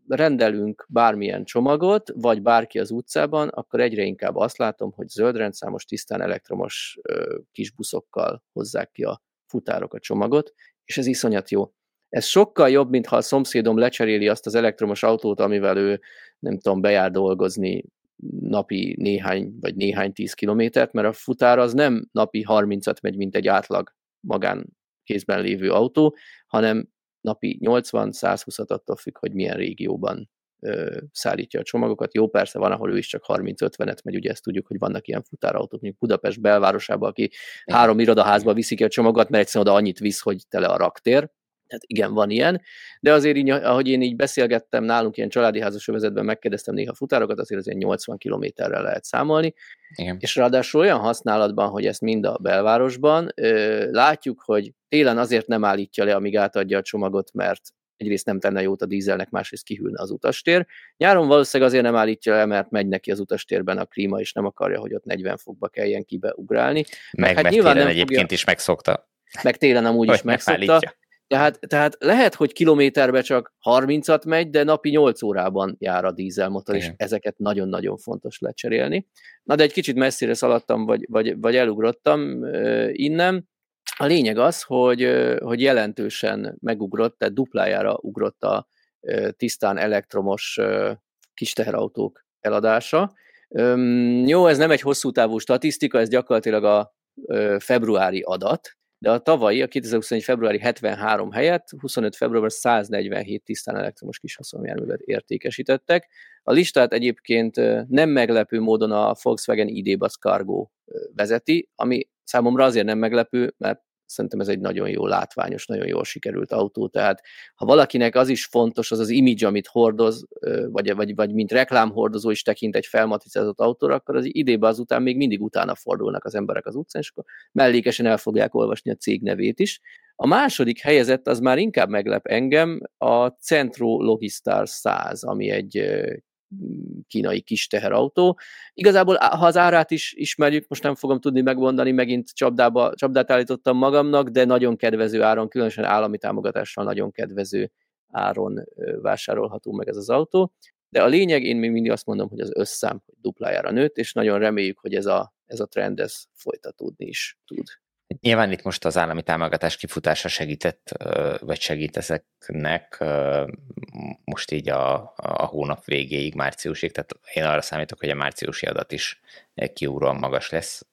rendelünk bármilyen csomagot, vagy bárki az utcában, akkor egyre inkább azt látom, hogy zöldrendszámos, tisztán elektromos kisbuszokkal hozzák ki a futárok a csomagot, és ez iszonyat jó. Ez sokkal jobb, mint ha a szomszédom lecseréli azt az elektromos autót, amivel ő, nem tudom, bejár dolgozni napi néhány, vagy néhány tíz kilométert, mert a futár az nem napi harmincat megy, mint egy átlag magán kézben lévő autó, hanem napi nyolcvan-százhúszat attól függ, hogy milyen régióban ö, szállítja a csomagokat. Jó, persze van, ahol ő is csak harminc-ötvenet megy, ugye ezt tudjuk, hogy vannak ilyen futárautók, mint Budapest belvárosában, aki három irodaházba viszi ki a csomagot, mert egyszerűen oda annyit visz, hogy tele a raktér. Tehát igen, van ilyen, de azért így, ahogy én így beszélgettem nálunk ilyen családi házas övezetben, megkérdeztem néha futárokat, azért az ilyen nyolcvan kilométerrel lehet számolni, igen. És ráadásul olyan használatban, hogy ezt mind a belvárosban, ö, látjuk, hogy télen azért nem állítja le, amíg átadja a csomagot, mert egyrészt nem tenne jót a dízelnek, másrészt kihűlne az utastér. Nyáron valószínűleg azért nem állítja le, mert megy neki az utastérben a klíma, és nem akarja, hogy ott negyven fokba kelljen kibeugrálni. Meg, hát mert télen nem egyébként fogja, is megszokta. Meg télen amúgy is megszokta. Tehát, tehát lehet, hogy kilométerbe csak harmincat megy, de napi nyolc órában jár a dízelmotor, és ezeket nagyon-nagyon fontos lecserélni. Na de egy kicsit messzire szaladtam, vagy, vagy, vagy elugrottam uh, innen. A lényeg az, hogy, uh, hogy jelentősen megugrott, tehát duplájára ugrott a uh, tisztán elektromos uh, kis teherautók eladása. Um, jó, ez nem egy hosszú távú statisztika, ez gyakorlatilag a uh, februári adat, de a tavalyi, a kétezer-huszonegy februári hetvenhárom helyett huszonöt februárban száznegyvenhét tisztán elektromos kis haszonjárművet értékesítettek. A listát egyébként nem meglepő módon a Volkswagen i dé Bus Cargo vezeti, ami számomra azért nem meglepő, mert szerintem ez egy nagyon jó látványos, nagyon jól sikerült autó, tehát ha valakinek az is fontos, az az image, amit hordoz, vagy, vagy, vagy mint reklámhordozó is tekint egy felmatricázott autóra, akkor az i dé Bus után még mindig utána fordulnak az emberek az utcán, és akkor mellékesen el fogják olvasni a cég nevét is. A második helyezett, az már inkább meglep engem, a Centro Logistar száz, ami egy kínai kis teherautó. Igazából, ha az árát is ismerjük, most nem fogom tudni megmondani, megint csapdába, csapdát állítottam magamnak, de nagyon kedvező áron, különösen állami támogatással nagyon kedvező áron vásárolható meg ez az autó. De a lényeg, én még mindig azt mondom, hogy az összszám duplájára nőtt, és nagyon reméljük, hogy ez a, ez a trend ez folytatódni is tud. Nyilván itt most az állami támogatás kifutása segített, vagy segít ezeknek most így a, a hónap végéig, márciusig, tehát én arra számítok, hogy a márciusi adat is kiugróan magas lesz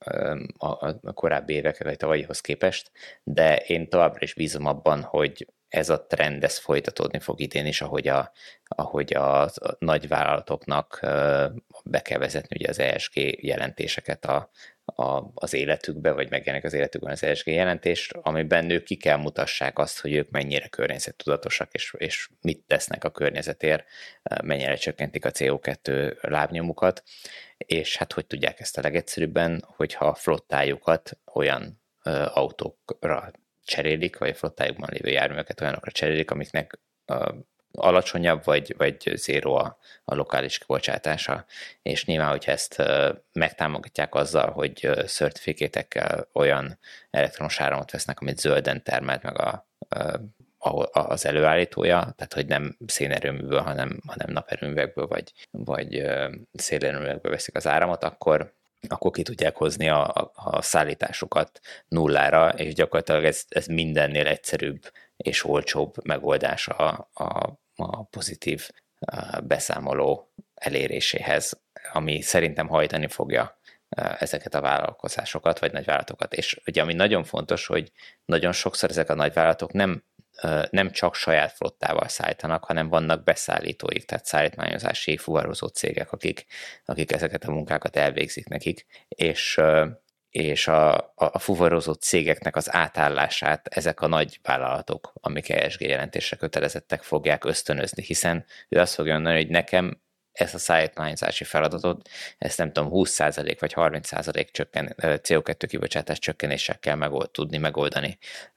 a korábbi évekre, vagy tavalyihoz képest, de én továbbra is bízom abban, hogy ez a trend, ez folytatódni fog idén is, ahogy a, ahogy a nagy vállalatoknak be kell vezetni ugye az E S G jelentéseket a, a, az életükbe, vagy megjelenik az életükben az E S G jelentés, amiben ők ki kell mutassák azt, hogy ők mennyire környezettudatosak, és, és mit tesznek a környezetért, mennyire csökkentik a C O kettő lábnyomukat, és hát hogy tudják ezt a legegyszerűbben, hogyha a flottájukat olyan ö, autókra cserélik, vagy a flottájukban lévő járműveket olyanokra cserélik, amiknek uh, alacsonyabb, vagy, vagy zéró a, a lokális kibocsátása. És nyilván, hogyha ezt uh, megtámogatják azzal, hogy uh, certifikétekkel olyan elektromos áramot vesznek, amit zölden termelt meg a, uh, az előállítója, tehát hogy nem szénerőműből, hanem, hanem naperőművekből, vagy, vagy uh, szélerőművekből veszik az áramot, akkor akkor ki tudják hozni a, a, a szállításokat nullára, és gyakorlatilag ez, ez mindennél egyszerűbb és olcsóbb megoldás a, a, a pozitív a beszámoló eléréséhez, ami szerintem hajtani fogja ezeket a vállalkozásokat, vagy nagyvállalatokat. És ugye ami nagyon fontos, hogy nagyon sokszor ezek a nagyvállalatok nem nem csak saját flottával szállítanak, hanem vannak beszállítóik, tehát szállítmányozási, fuvarozó cégek, akik, akik ezeket a munkákat elvégzik nekik, és, és a, a fuvarozó cégeknek az átállását ezek a nagy vállalatok, amik E S G jelentésre kötelezettek, fogják ösztönözni, hiszen ő azt fogja mondani, hogy nekem ezt a szállítmányozási feladatot, ezt nem tudom, húsz százalék vagy harminc százalék csökken, C O kettő kibocsátás csökkenéssel kell megold, tudni megoldani.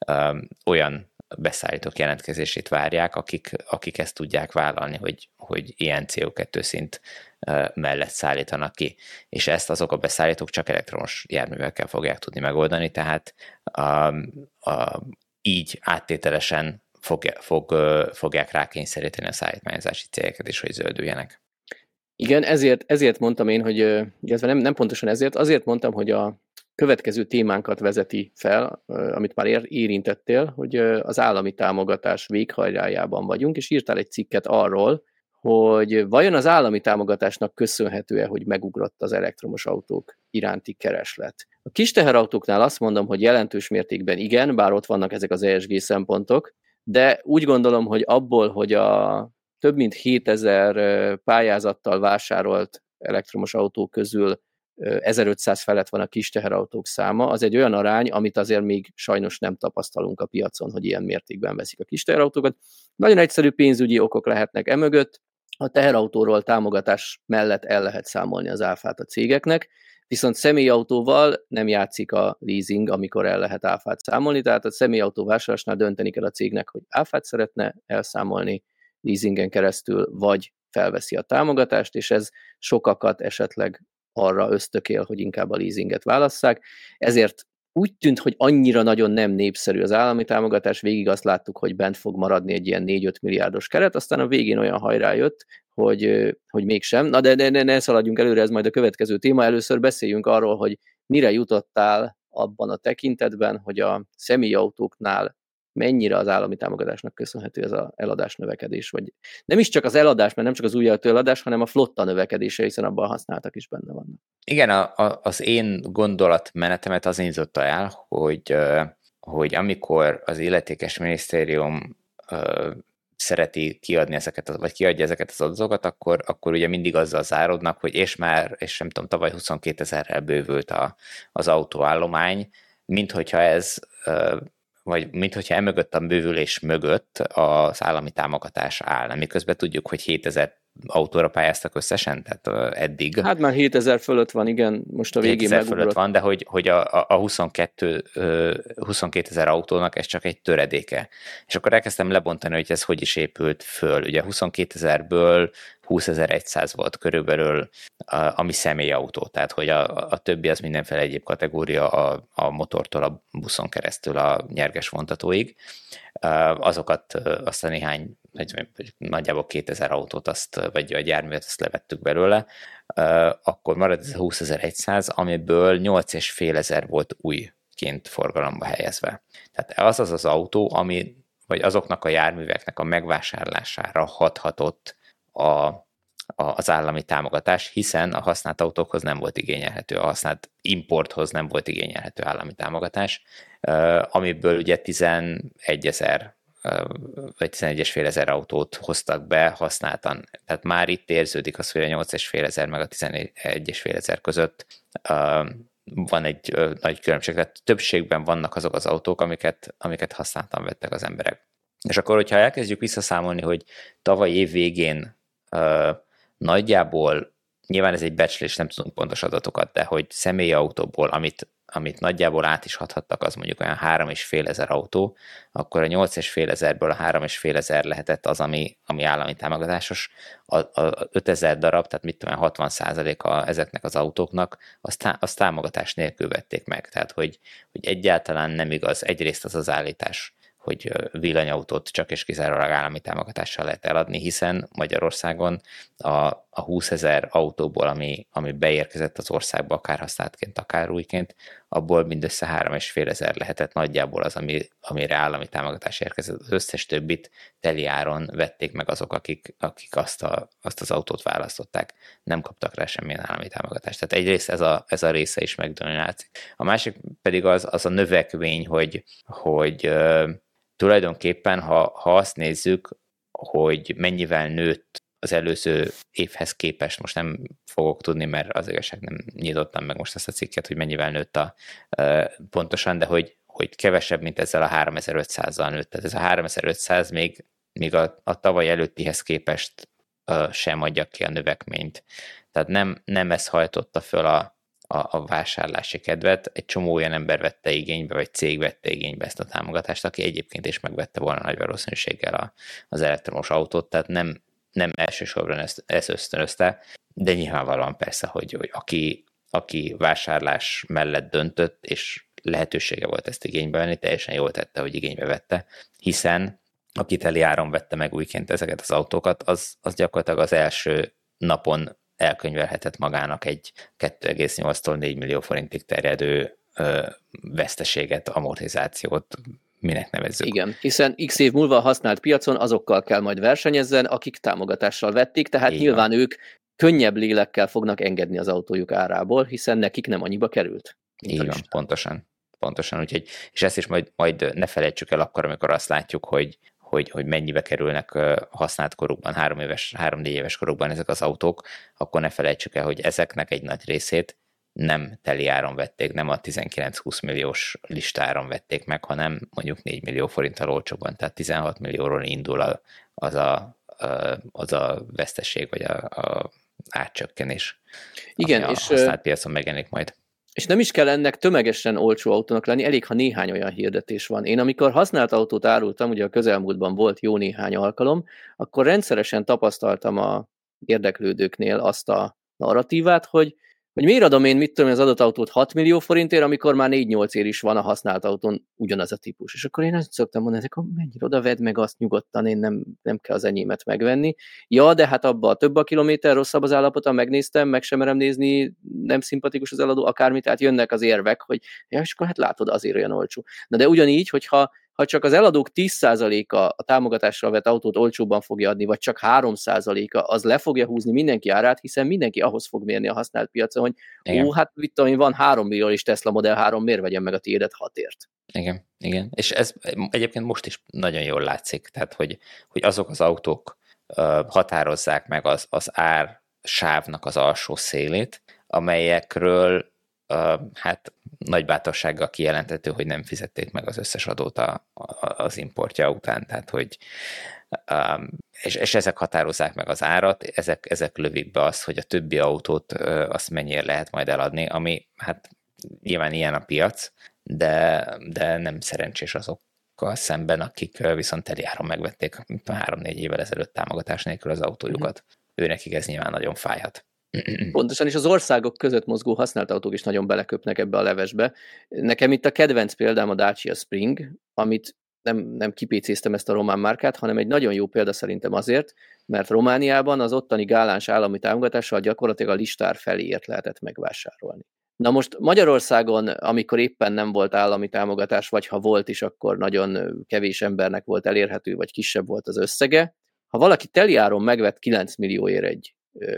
Olyan beszállítók jelentkezését várják, akik, akik ezt tudják vállalni, hogy, hogy ilyen C O kettő szint mellett szállítanak ki. És ezt azok a beszállítók csak elektromos járművekkel fogják tudni megoldani, tehát a, a, így áttételesen fogja, fog, fogják rákényszeríteni a szállítmányozási cégeket is, hogy zöldüljenek. Igen, ezért, ezért mondtam én, hogy illetve nem, nem pontosan ezért, azért mondtam, hogy a következő témánkat vezeti fel, amit már érintettél, hogy az állami támogatás véghajrájában vagyunk, és írtál egy cikket arról, hogy vajon az állami támogatásnak köszönhető-e, hogy megugrott az elektromos autók iránti kereslet. A kis teherautóknál azt mondom, hogy jelentős mértékben igen, bár ott vannak ezek az E S G szempontok, de úgy gondolom, hogy abból, hogy a több mint hétezer pályázattal vásárolt elektromos autó közül ezerötszáz felett van a kis teherautók száma, az egy olyan arány, amit azért még sajnos nem tapasztalunk a piacon, hogy ilyen mértékben veszik a kis teherautókat. Nagyon egyszerű pénzügyi okok lehetnek emögött, a teherautóról támogatás mellett el lehet számolni az áfát a cégeknek, viszont személyautóval nem játszik a leasing, amikor el lehet áfát számolni, tehát a személyautó vásárlásnál dönteni kell a cégnek, hogy áfát szeretne elszámolni leasingen keresztül, vagy felveszi a támogatást, és ez sokakat esetleg arra ösztökél, hogy inkább a leasinget válasszák. Ezért úgy tűnt, hogy annyira nagyon nem népszerű az állami támogatás, végig azt láttuk, hogy bent fog maradni egy ilyen négy-öt milliárdos keret, aztán a végén olyan hajrá jött, hogy, hogy mégsem. Na de ne, ne, ne szaladjunk előre, ez majd a következő téma. Először beszéljünk arról, hogy mire jutottál abban a tekintetben, hogy a személyautóknál mennyire az állami támogatásnak köszönhető ez az eladás növekedés, vagy nem is csak az eladás, mert nem csak az új autó eladás, hanem a flotta növekedése, hiszen abban használtak is benne vannak. Igen, a, a, az én gondolatmenetemet az indította el, hogy, hogy amikor az illetékes minisztérium szereti kiadni ezeket, vagy kiadja ezeket az adatokat, akkor, akkor ugye mindig azzal záródnak, hogy és már, és nem tudom, tavaly huszonkétezerrel bővült a, az autóállomány, mint hogyha ez vagy minthogyha emögött a bővülés mögött az állami támogatás állna, miközben tudjuk, hogy hétezer autóra pályáztak összesen, tehát eddig. Hát már hétezer fölött van, igen, most a végén megugrott. fölött van, de hogy, hogy a, a huszonkétezer autónak ez csak egy töredéke. És akkor elkezdtem lebontani, hogy ez hogy is épült föl. Ugye huszonkétezerből húszezer-száz volt körülbelül, ami személyautó, tehát hogy a, a többi az mindenféle egyéb kategória a, a motortól a buszon keresztül a nyerges vontatóig. Azokat azt a néhány, nagyjából kétezer autót, azt, vagy a járművet azt levettük belőle, akkor marad ez a húszezer-száz, amiből nyolcezer-ötszáz volt újként forgalomba helyezve. Tehát az az az autó, ami, vagy azoknak a járműveknek a megvásárlására hathatott a, az állami támogatás, hiszen a használt autókhoz nem volt igényelhető, a használt importhoz nem volt igényelhető állami támogatás, amiből ugye tizenegyezer vagy tizenegyezer autót hoztak be használtan. Tehát már itt érződik az, hogy a nyolcezer-ötszáz meg a tizenegyezer között van egy nagy különbség. Tehát többségben vannak azok az autók, amiket, amiket használtan vettek az emberek. És akkor, hogyha elkezdjük visszaszámolni, hogy tavaly év végén nagyjából, nyilván ez egy becslés, nem tudunk pontos adatokat, de hogy személyi autóból, amit, amit nagyjából át is hathattak, az mondjuk olyan három és fél ezer autó, akkor a nyolc és fél ezerből a három és fél ezer lehetett az, ami, ami állami támogatásos, a, a ötezer darab, tehát mit tudom, hatvan százaléka ezeknek az autóknak, azt, tá, azt támogatás nélkül vették meg. Tehát, hogy, hogy egyáltalán nem igaz, egyrészt az az állítás, hogy villanyautót csak és kizárólag állami támogatással lehet eladni, hiszen Magyarországon a, a húszezer autóból, ami, ami beérkezett az országba, akár használtként, akár újként, abból mindössze három és fél ezer lehetett nagyjából az, ami, amire állami támogatás érkezett. Az összes többit teli áron vették meg azok, akik, akik azt, a, azt az autót választották. Nem kaptak rá semmilyen állami támogatást. Tehát egyrészt ez a, ez a része is megdominált. A másik pedig az, az a növekmény, hogy, hogy tulajdonképpen, ha, ha azt nézzük, hogy mennyivel nőtt az előző évhez képest, most nem fogok tudni, mert az igazság nem nyitottam meg most ezt a cikket, hogy mennyivel nőtt a, pontosan, de hogy, hogy kevesebb, mint ezzel a háromezer-ötszázzal nőtt. Tehát ez a háromezer-ötszáz még, még a, a tavaly előttihez képest sem adja ki a növekményt. Tehát nem, nem ez hajtotta föl a A, a vásárlási kedvet, egy csomó olyan ember vette igénybe, vagy cég vette igénybe ezt a támogatást, aki egyébként is megvette volna nagy valószínűséggel a, az elektromos autót, tehát nem, nem elsősorban ezt, ezt ösztönözte, de nyilvánvalóan persze, hogy, hogy aki, aki vásárlás mellett döntött, és lehetősége volt ezt igénybe venni, teljesen jól tette, hogy igénybe vette, hiszen aki teli áron vette meg újként ezeket az autókat, az, az gyakorlatilag az első napon elkönyvelhetett magának egy kettő egész nyolctól négy millió forintig terjedő ö, veszteséget, amortizációt, minek nevezzük. Igen, hiszen x év múlva a használt piacon azokkal kell majd versenyezzen, akik támogatással vették, tehát így nyilván van. Ők könnyebb lélekkel fognak engedni az autójuk árából, hiszen nekik nem annyiba került. Így van, pontosan. Pontosan, úgyhogy, és ezt is majd, majd ne felejtsük el akkor, amikor azt látjuk, hogy, hogy, hogy mennyibe kerülnek használt korukban, három éves, három-négy éves korukban ezek az autók, akkor ne felejtsük el, hogy ezeknek egy nagy részét nem teli áron vették, nem a tizenkilenc-húsz milliós listáron vették meg, hanem mondjuk négy millió forinttal olcsóbban, tehát tizenhat millióról indul az a, az a veszteség, vagy a, a átcsökkenés, igen, ami a és használt piacon megjelenik majd. És nem is kell ennek tömegesen olcsó autónak lenni, elég, ha néhány olyan hirdetés van. Én amikor használt autót árultam, ugye a közelmúltban volt jó néhány alkalom, akkor rendszeresen tapasztaltam a érdeklődőknél azt a narratívát, hogy hogy miért adom én, mit tudom, az adott autót hat millió forintért, amikor már négy-nyolc ér is van a használt autón ugyanaz a típus. És akkor én azt szoktam mondani, hogy mennyire oda vedd meg azt nyugodtan, én nem, nem kell az enyémet megvenni. Ja, de hát abban a több a kilométer, rosszabb az állapota, megnéztem, meg sem merem nézni, nem szimpatikus az eladó, akármi, tehát jönnek az érvek, hogy ja, és akkor hát látod, azért olyan olcsó. Na de ugyanígy, hogyha ha csak az eladók tíz százaléka a támogatással vett autót olcsóbban fogja adni, vagy csak három százaléka, az le fogja húzni mindenki árát, hiszen mindenki ahhoz fog mérni a használt piacon, hogy igen. Ó, hát mit tudom én, van három millió is Tesla Model három, miért vegyem meg a tiédet hatért? Igen, igen. És ez egyébként most is nagyon jól látszik, tehát hogy, hogy azok az autók uh, határozzák meg az, az ár sávnak az alsó szélét, amelyekről Uh, hát nagy bátorsággal kijelentető, hogy nem fizették meg az összes adót a, a, az importja után, tehát hogy um, és, és ezek határozzák meg az árat, ezek, ezek lövik be azt, hogy a többi autót uh, azt mennyire lehet majd eladni, ami hát nyilván ilyen a piac, de, de nem szerencsés azokkal szemben, akik uh, viszont teli áron megvették három-négy évvel ezelőtt támogatás nélkül az autójukat. Mm. Őnekik ez nyilván nagyon fájhat. Pontosan, és az országok között mozgó használt autók is nagyon beleköpnek ebbe a levesbe. Nekem itt a kedvenc példám a Dacia Spring, amit nem, nem kipécéztem ezt a román márkát, hanem egy nagyon jó példa szerintem azért, mert Romániában az ottani gáláns állami támogatással gyakorlatilag a listár feléért lehetett megvásárolni. Na most Magyarországon, amikor éppen nem volt állami támogatás, vagy ha volt is, akkor nagyon kevés embernek volt elérhető, vagy kisebb volt az összege. Ha valaki teli áron megvett kilenc millióért egy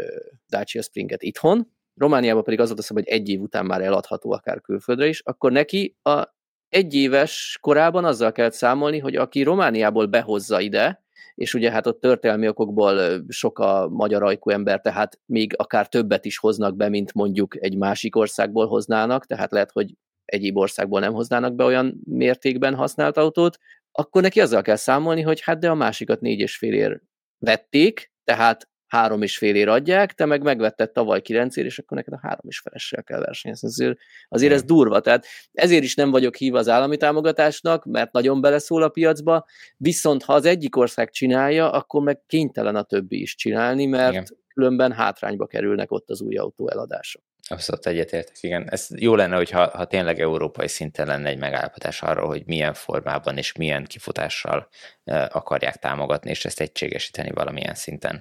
Dacia Springet itthon, Romániában pedig az volt az, hogy egy év után már eladható akár külföldre is, akkor neki a egy éves korában azzal kell számolni, hogy aki Romániából behozza ide, és ugye hát ott történelmi okokból sok a magyar ajkú ember, tehát még akár többet is hoznak be, mint mondjuk egy másik országból hoznának, tehát lehet, hogy egyéb országból nem hoznának be olyan mértékben használt autót, akkor neki azzal kell számolni, hogy hát de a másikat négy és fél ér vették, tehát három és fél ér adják, te meg megvetted tavaly kilenc ér, és akkor neked a három és felessel kell versenyezni. Azért, azért ez durva, tehát ezért is nem vagyok hívva az állami támogatásnak, mert nagyon beleszól a piacba, viszont ha az egyik ország csinálja, akkor meg kénytelen a többi is csinálni, mert igen. Különben hátrányba kerülnek ott az új autó eladások. Abszolút egyetértek, igen. Ez jó lenne, hogyha ha tényleg európai szinten lenne egy megállapodás arról, hogy milyen formában és milyen kifutással akarják támogatni, és ezt egységesíteni valamilyen szinten.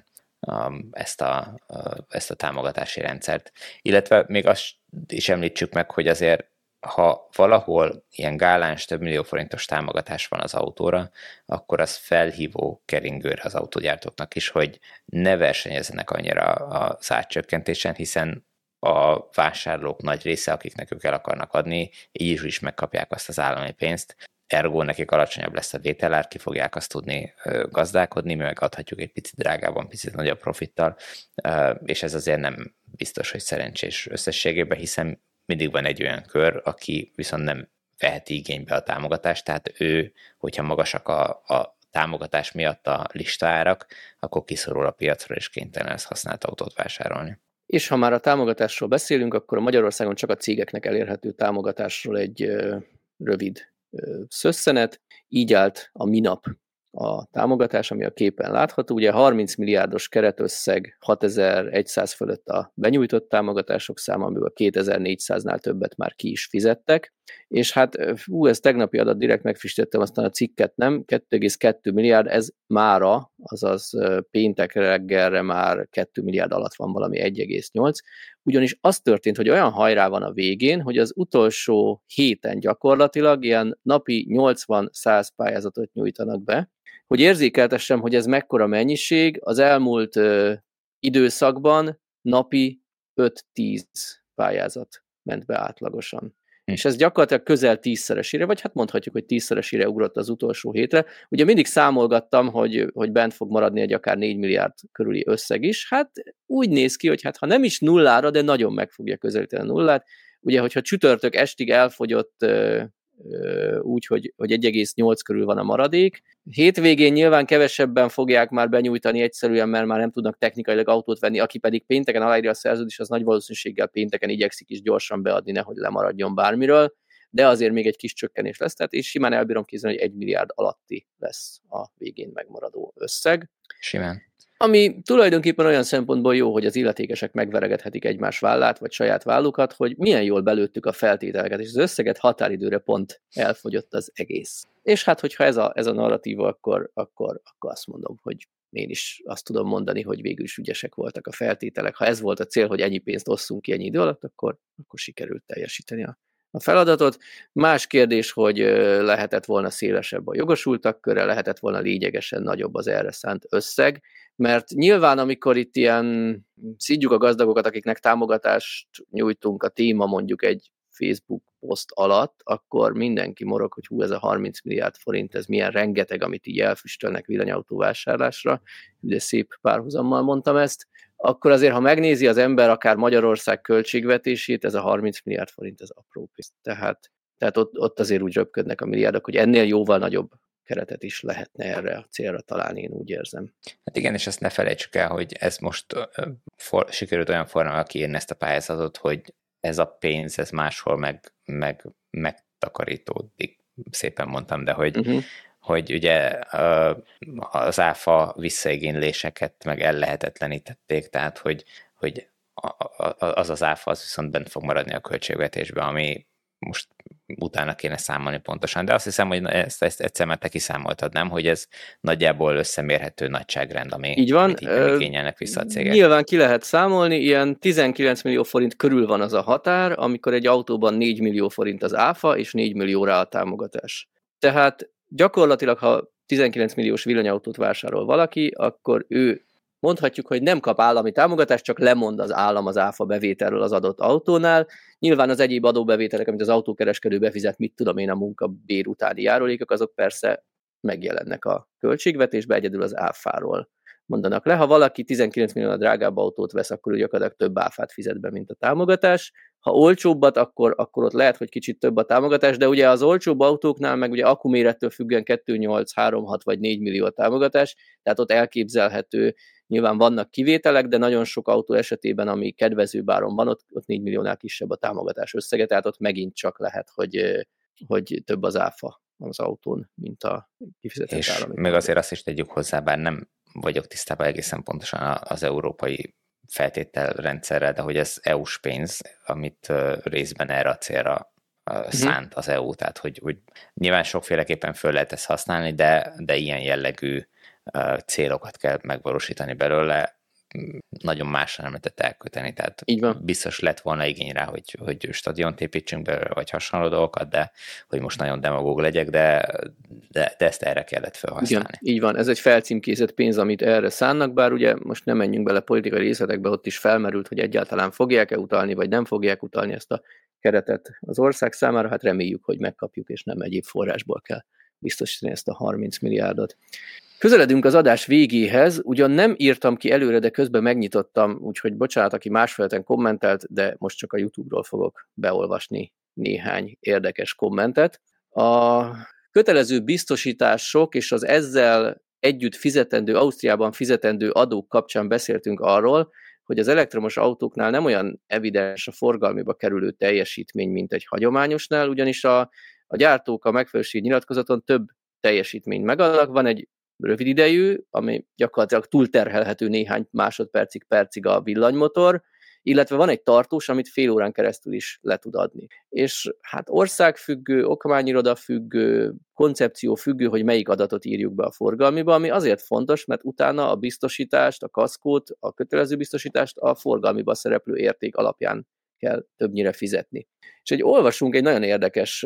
Ezt a, ezt a támogatási rendszert. Illetve még azt is említsük meg, hogy azért, ha valahol ilyen gáláns több millió forintos támogatás van az autóra, akkor az felhívó keringőre az autógyártóknak is, hogy ne versenyezzenek annyira az átcsökkentésen, hiszen a vásárlók nagy része, akiknek ők el akarnak adni, így is megkapják azt az állami pénzt, ergo nekik alacsonyabb lesz a vételár, ki fogják azt tudni gazdálkodni, mi megadhatjuk egy picit drágában, picit nagyobb profittal, és ez azért nem biztos, hogy szerencsés összességében, hiszen mindig van egy olyan kör, aki viszont nem veheti igénybe a támogatást, tehát ő, hogyha magasak a, a támogatás miatt a listárak, akkor kiszorul a piacra, és kénytelen lesz használt autót vásárolni. És ha már a támogatásról beszélünk, akkor a Magyarországon csak a cégeknek elérhető támogatásról egy ö, rövid szösszenet, így állt a minap a támogatás, ami a képen látható. Ugye harminc milliárdos keretösszeg, hatezer-száz fölött a benyújtott támogatások száma, amiből kétezer-négyszáznál többet már ki is fizettek. és hát hú, ez tegnapi adat, direkt megfrissítettem, aztán a cikket nem, kettő egész kettő milliárd, ez mára, azaz péntek reggelre már kettő milliárd alatt van valami egy egész nyolc, ugyanis az történt, hogy olyan hajrá van a végén, hogy az utolsó héten gyakorlatilag ilyen napi nyolcvan-száz pályázatot nyújtanak be, hogy érzékeltessem, hogy ez mekkora mennyiség, az elmúlt ö, időszakban napi öt-tíz pályázat ment be átlagosan. Hm. És ez gyakorlatilag közel tízszeresére, vagy hát mondhatjuk, hogy tízszeresére ugrott az utolsó hétre. Ugye mindig számolgattam, hogy, hogy bent fog maradni egy akár négy milliárd körüli összeg is. Hát úgy néz ki, hogy hát ha nem is nullára, de nagyon meg fogja közelíteni a nullát. Ugye, hogyha csütörtök estig elfogyott úgy, hogy, hogy egy egész nyolc körül van a maradék. Hétvégén nyilván kevesebben fogják már benyújtani egyszerűen, mert már nem tudnak technikailag autót venni, aki pedig pénteken aláírja a szerződést, az nagy valószínűséggel pénteken igyekszik is gyorsan beadni, nehogy lemaradjon bármiről, de azért még egy kis csökkenés lesz, tehát és simán elbírom képzelni, hogy egy milliárd alatti lesz a végén megmaradó összeg. Simán. Ami tulajdonképpen olyan szempontból jó, hogy az illetékesek megveregethetik egymás vállát, vagy saját vállukat, hogy milyen jól belőttük a feltételeket, és az összeget határidőre pont elfogyott az egész. És hát, hogyha ez a, ez a narratíva, akkor, akkor, akkor azt mondom, hogy én is azt tudom mondani, hogy végül is ügyesek voltak a feltételek. Ha ez volt a cél, hogy ennyi pénzt osszunk ki ennyi idő alatt, akkor, akkor sikerült teljesíteni a a feladatot. Más kérdés, hogy lehetett volna szélesebb a jogosultak köre, lehetett volna lényegesen nagyobb az erre szánt összeg, mert nyilván, amikor itt ilyen szidjuk a gazdagokat, akiknek támogatást nyújtunk, a téma mondjuk egy Facebook poszt alatt, akkor mindenki morog, hogy hú, ez a harminc milliárd forint, ez milyen rengeteg, amit így elfüstölnek villanyautó vásárlásra, de szép párhuzammal mondtam ezt, akkor azért, ha megnézi az ember akár Magyarország költségvetését, ez a harminc milliárd forint, ez apró pénz. Tehát, tehát ott, ott azért úgy röpködnek a milliárdok, hogy ennél jóval nagyobb keretet is lehetne erre a célra találni, én úgy érzem. Hát igen, és ezt ne felejtsük el, hogy ez most for, sikerült olyan formában kiírni ezt a pályázatot, hogy ez a pénz, ez máshol meg, meg, megtakarítódik, szépen mondtam, de hogy, uh-huh. hogy ugye az áfa visszaigényléseket meg ellehetetlenítették, tehát hogy, hogy az az áfa az viszont bent fog maradni a költségvetésben, ami most utána kéne számolni pontosan, de azt hiszem, hogy ezt, ezt egyszer már te kiszámoltad, nem? Hogy ez nagyjából összemérhető nagyságrend, ami így van. Amit így igényelnek vissza a cégek. Nyilván ki lehet számolni, ilyen tizenkilenc millió forint körül van az a határ, amikor egy autóban négy millió forint az áfa, és négy millió rá a támogatás. Tehát gyakorlatilag, ha tizenkilenc milliós villanyautót vásárol valaki, akkor ő mondhatjuk, hogy nem kap állami támogatást, csak lemond az állam az áfa bevételről az adott autónál. Nyilván az egyéb adóbevételek, amit az autókereskedő befizet, mit tudom én, a munkabér utáni járulékok, azok persze megjelennek a költségvetésbe, egyedül az áfáról mondanak le. Ha valaki tizenkilenc millió drágább autót vesz, akkor ő gyakorlatilag több áfát fizet be, mint a támogatás. Ha olcsóbbat, akkor, akkor ott lehet, hogy kicsit több a támogatás, de ugye az olcsóbb autóknál, meg ugye akkumérettől függően kettő, nyolc, három, hat vagy négy millió a támogatás, tehát ott elképzelhető. Nyilván vannak kivételek, de nagyon sok autó esetében, ami kedvezőbb áron van, ott, ott négy milliónál kisebb a támogatás összege, tehát ott megint csak lehet, hogy, hogy több az áfa az autón, mint a kifizetett és állami. És még azért azt is tegyük hozzá, bár nem vagyok tisztában egészen pontosan az európai feltételrendszerrel, de hogy ez é u-s pénz, amit részben erre a célra szánt az é u, tehát hogy, hogy nyilván sokféleképpen föl lehet ezt használni, de, de ilyen jellegű célokat kell megvalósítani belőle, nagyon másra nem lehetett elköteni, tehát biztos lett volna igény rá, hogy, hogy stadiont építsünk belőle, vagy hasonló dolgokat, de hogy most nagyon demagóg legyek, de, de, de ezt erre kellett felhasználni. Igen, így van, ez egy felcímkézett pénz, amit erre szánnak, bár ugye most nem menjünk bele politikai részletekbe, ott is felmerült, hogy egyáltalán fogják-e utalni, vagy nem fogják utalni ezt a keretet az ország számára, hát reméljük, hogy megkapjuk, és nem egyéb forrásból kell biztosítani ezt a harminc milliárdot. Közeledünk az adás végéhez, ugyan nem írtam ki előre, de közben megnyitottam, úgyhogy bocsánat, aki másfelten kommentelt, de most csak a YouTube-ról fogok beolvasni néhány érdekes kommentet. A kötelező biztosítások és az ezzel együtt fizetendő, Ausztriában fizetendő adók kapcsán beszéltünk arról, hogy az elektromos autóknál nem olyan evidens a forgalmiba kerülő teljesítmény, mint egy hagyományosnál, ugyanis a, a gyártók a megfelelőség nyilatkozaton több teljesítményt megadnak, van egy rövid idejű, ami gyakorlatilag túlterhelhető néhány másodpercig, percig a villanymotor, illetve van egy tartós, amit fél órán keresztül is le tud adni. És hát országfüggő, okmányiroda függő, koncepció függő, hogy melyik adatot írjuk be a forgalmiba, ami azért fontos, mert utána a biztosítást, a kaszkót, a kötelező biztosítást a forgalmiba szereplő érték alapján kell többnyire fizetni. És egy olvasunk egy nagyon érdekes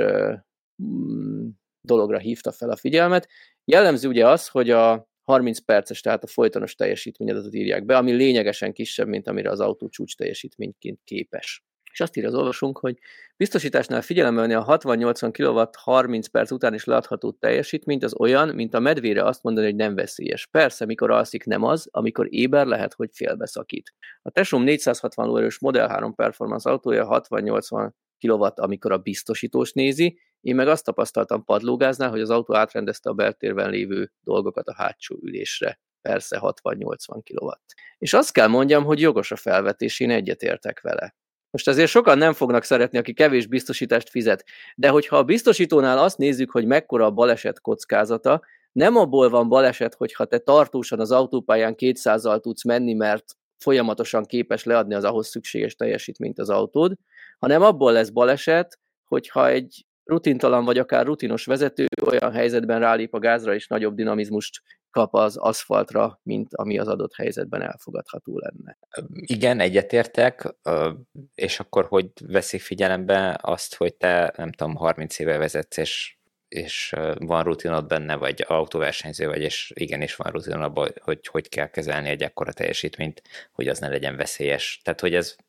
mm, dologra hívta fel a figyelmet. Jellemző ugye az, hogy a harminc perces, tehát a folytonos teljesítményadatot írják be, ami lényegesen kisebb, mint amire az autó csúcs teljesítményként képes. És azt írja az olvasónk, hogy biztosításnál figyelembe venni a hatvan-nyolcvan kilowatt harminc perc után is leadható teljesítményt, az olyan, mint a medvére azt mondani, hogy nem veszélyes. Persze, mikor alszik, nem az, amikor éber, lehet, hogy félbeszakít. A Tesóm négyszázhatvan lóerős Model három Performance autója hatvan-nyolcvan kilowatt, amikor a biztosítós nézi, én meg azt tapasztaltam padlógáznál, hogy az autó átrendezte a beltérben lévő dolgokat a hátsó ülésre. Persze hatvan-nyolcvan kilowatt. És azt kell mondjam, hogy jogos a felvetés, én egyetértek vele. Most azért sokan nem fognak szeretni, aki kevés biztosítást fizet, de hogyha a biztosítónál azt nézzük, hogy mekkora a baleset kockázata, nem abból van baleset, hogyha te tartósan az autópályán kétszázzal tudsz menni, mert folyamatosan képes leadni az ahhoz szükséges teljesítményt az autód, hanem abból lesz baleset, hogyha egy rutintalan vagy akár rutinos vezető olyan helyzetben rálép a gázra, és nagyobb dinamizmust kap az aszfaltra, mint ami az adott helyzetben elfogadható lenne. Igen, egyetértek, és akkor hogy veszik figyelembe azt, hogy te, nem tudom, harminc éve vezetsz, és, és van rutinod benne, vagy autóversenyző vagy, és igenis van rutinod abban, hogy hogy kell kezelni egy ekkora teljesítményt, hogy az ne legyen veszélyes. Tehát, hogy ez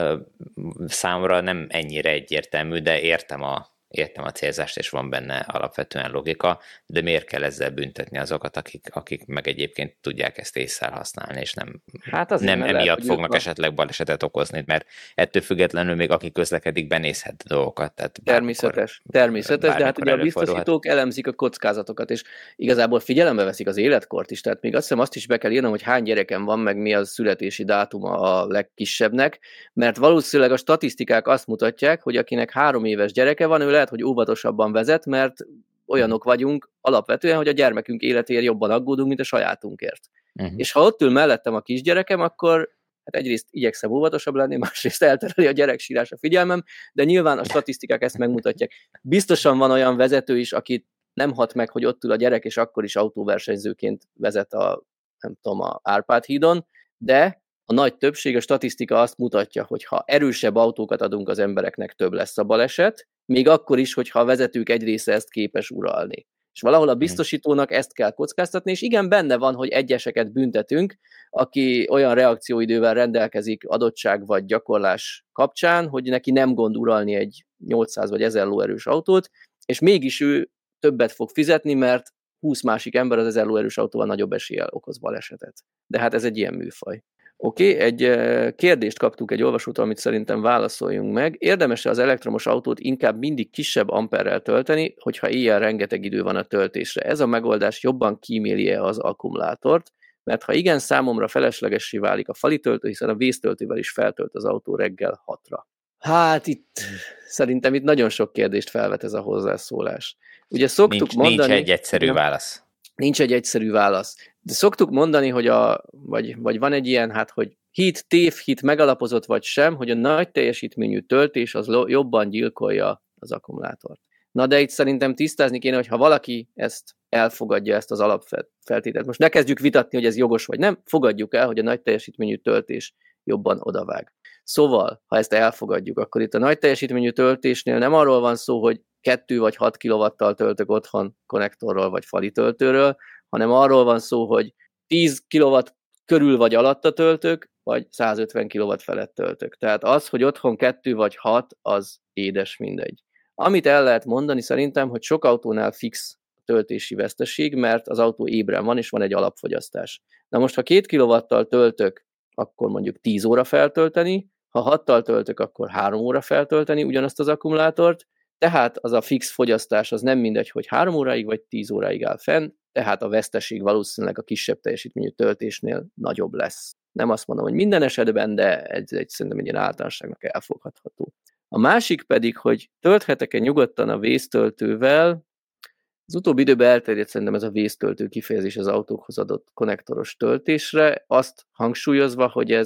számomra nem ennyire egyértelmű, de értem a Értem a célzást, és van benne alapvetően logika, de miért kell ezzel büntetni azokat, akik, akik meg egyébként tudják ezt észre használni, és nem, hát azért, nem emiatt lehet, fognak esetleg balesetet okozni, mert ettől függetlenül még aki közlekedik, benézhet dolgokat. Tehát természetes, természetes, de hát ugye a biztosítók elemzik a kockázatokat, és igazából figyelembe veszik az életkort is, tehát még azt hiszem azt is be kell írnom, hogy hány gyerekem van, meg mi a születési dátuma a legkisebbnek, mert valószínűleg a statisztikák azt mutatják, hogy akinek három éves gyereke van, ő lehet, hogy óvatosabban vezet, mert olyanok vagyunk alapvetően, hogy a gyermekünk életéért jobban aggódunk, mint a sajátunkért. Uh-huh. És ha ott ül mellettem a kisgyerekem, akkor hát egyrészt igyekszem óvatosabb lenni, másrészt eltereli a gyerek sírás a figyelmem, de nyilván a statisztikák ezt megmutatják. Biztosan van olyan vezető is, aki nem hat meg, hogy ott ül a gyerek, és akkor is autóversenyzőként vezet a, nem tudom, a Árpád hídon, de a nagy többség, a statisztika azt mutatja, hogy ha erősebb autókat adunk az embereknek, több lesz a baleset, még akkor is, hogyha a vezetők egy része ezt képes uralni. És valahol a biztosítónak ezt kell kockáztatni, és igen, benne van, hogy egyeseket büntetünk, aki olyan reakcióidővel rendelkezik adottság vagy gyakorlás kapcsán, hogy neki nem gond uralni egy nyolcszáz vagy ezer lóerős autót, és mégis ő többet fog fizetni, mert húsz másik ember az ezer lóerős autóval nagyobb eséllyel okoz balesetet. De hát ez egy ilyen műfaj. Oké, okay, egy kérdést kaptunk egy olvasótól, amit szerintem válaszoljunk meg. Érdemes-e az elektromos autót inkább mindig kisebb amperrel tölteni, hogyha éjjel rengeteg idő van a töltésre? Ez a megoldás jobban kíméli-e az akkumulátort? Mert ha igen, számomra feleslegessé válik a fali töltő, hiszen a vésztöltővel is feltölt az autó reggel hatra. Hát itt szerintem itt nagyon sok kérdést felvet ez a hozzászólás. Ugye szoktuk nincs, mondani... Nincs egy egyszerű nem, válasz. Nincs egy egyszerű válasz. De szoktuk mondani, hogy a, vagy, vagy van egy ilyen, hát, hogy hit, tévhit megalapozott vagy sem, hogy a nagy teljesítményű töltés az jobban gyilkolja az akkumulátort. Na de itt szerintem tisztázni kéne, hogy ha valaki ezt elfogadja, ezt az alapfeltételt. Most ne kezdjük vitatni, hogy ez jogos vagy nem, fogadjuk el, hogy a nagy teljesítményű töltés jobban odavág. Szóval, ha ezt elfogadjuk, akkor itt a nagy teljesítményű töltésnél nem arról van szó, hogy kettő vagy hat kilowattal töltök otthon konnektorról vagy fali töltőről, hanem arról van szó, hogy tíz kilowatt körül vagy alatta töltök, vagy százötven kilowatt felett töltök. Tehát az, hogy otthon kettő vagy hat, az édes mindegy. Amit el lehet mondani szerintem, hogy sok autónál fix töltési veszteség, mert az autó ébren van, és van egy alapfogyasztás. Na most, ha két kilowattal töltök, akkor mondjuk tíz óra feltölteni, ha hattal töltök, akkor három óra feltölteni ugyanazt az akkumulátort, tehát az a fix fogyasztás az nem mindegy, hogy három óráig vagy tíz óráig áll fenn, tehát a veszteség valószínűleg a kisebb teljesítményű töltésnél nagyobb lesz. Nem azt mondom, hogy minden esetben, de ez egy szerintem egy ilyen általánosságnak elfogadható. A másik pedig, hogy tölthetek-e nyugodtan a vésztöltővel, az utóbbi időben elterjedt szerintem ez a vésztöltő kifejezés az autókhoz adott konnektoros töltésre, azt hangsúlyozva, hogy ez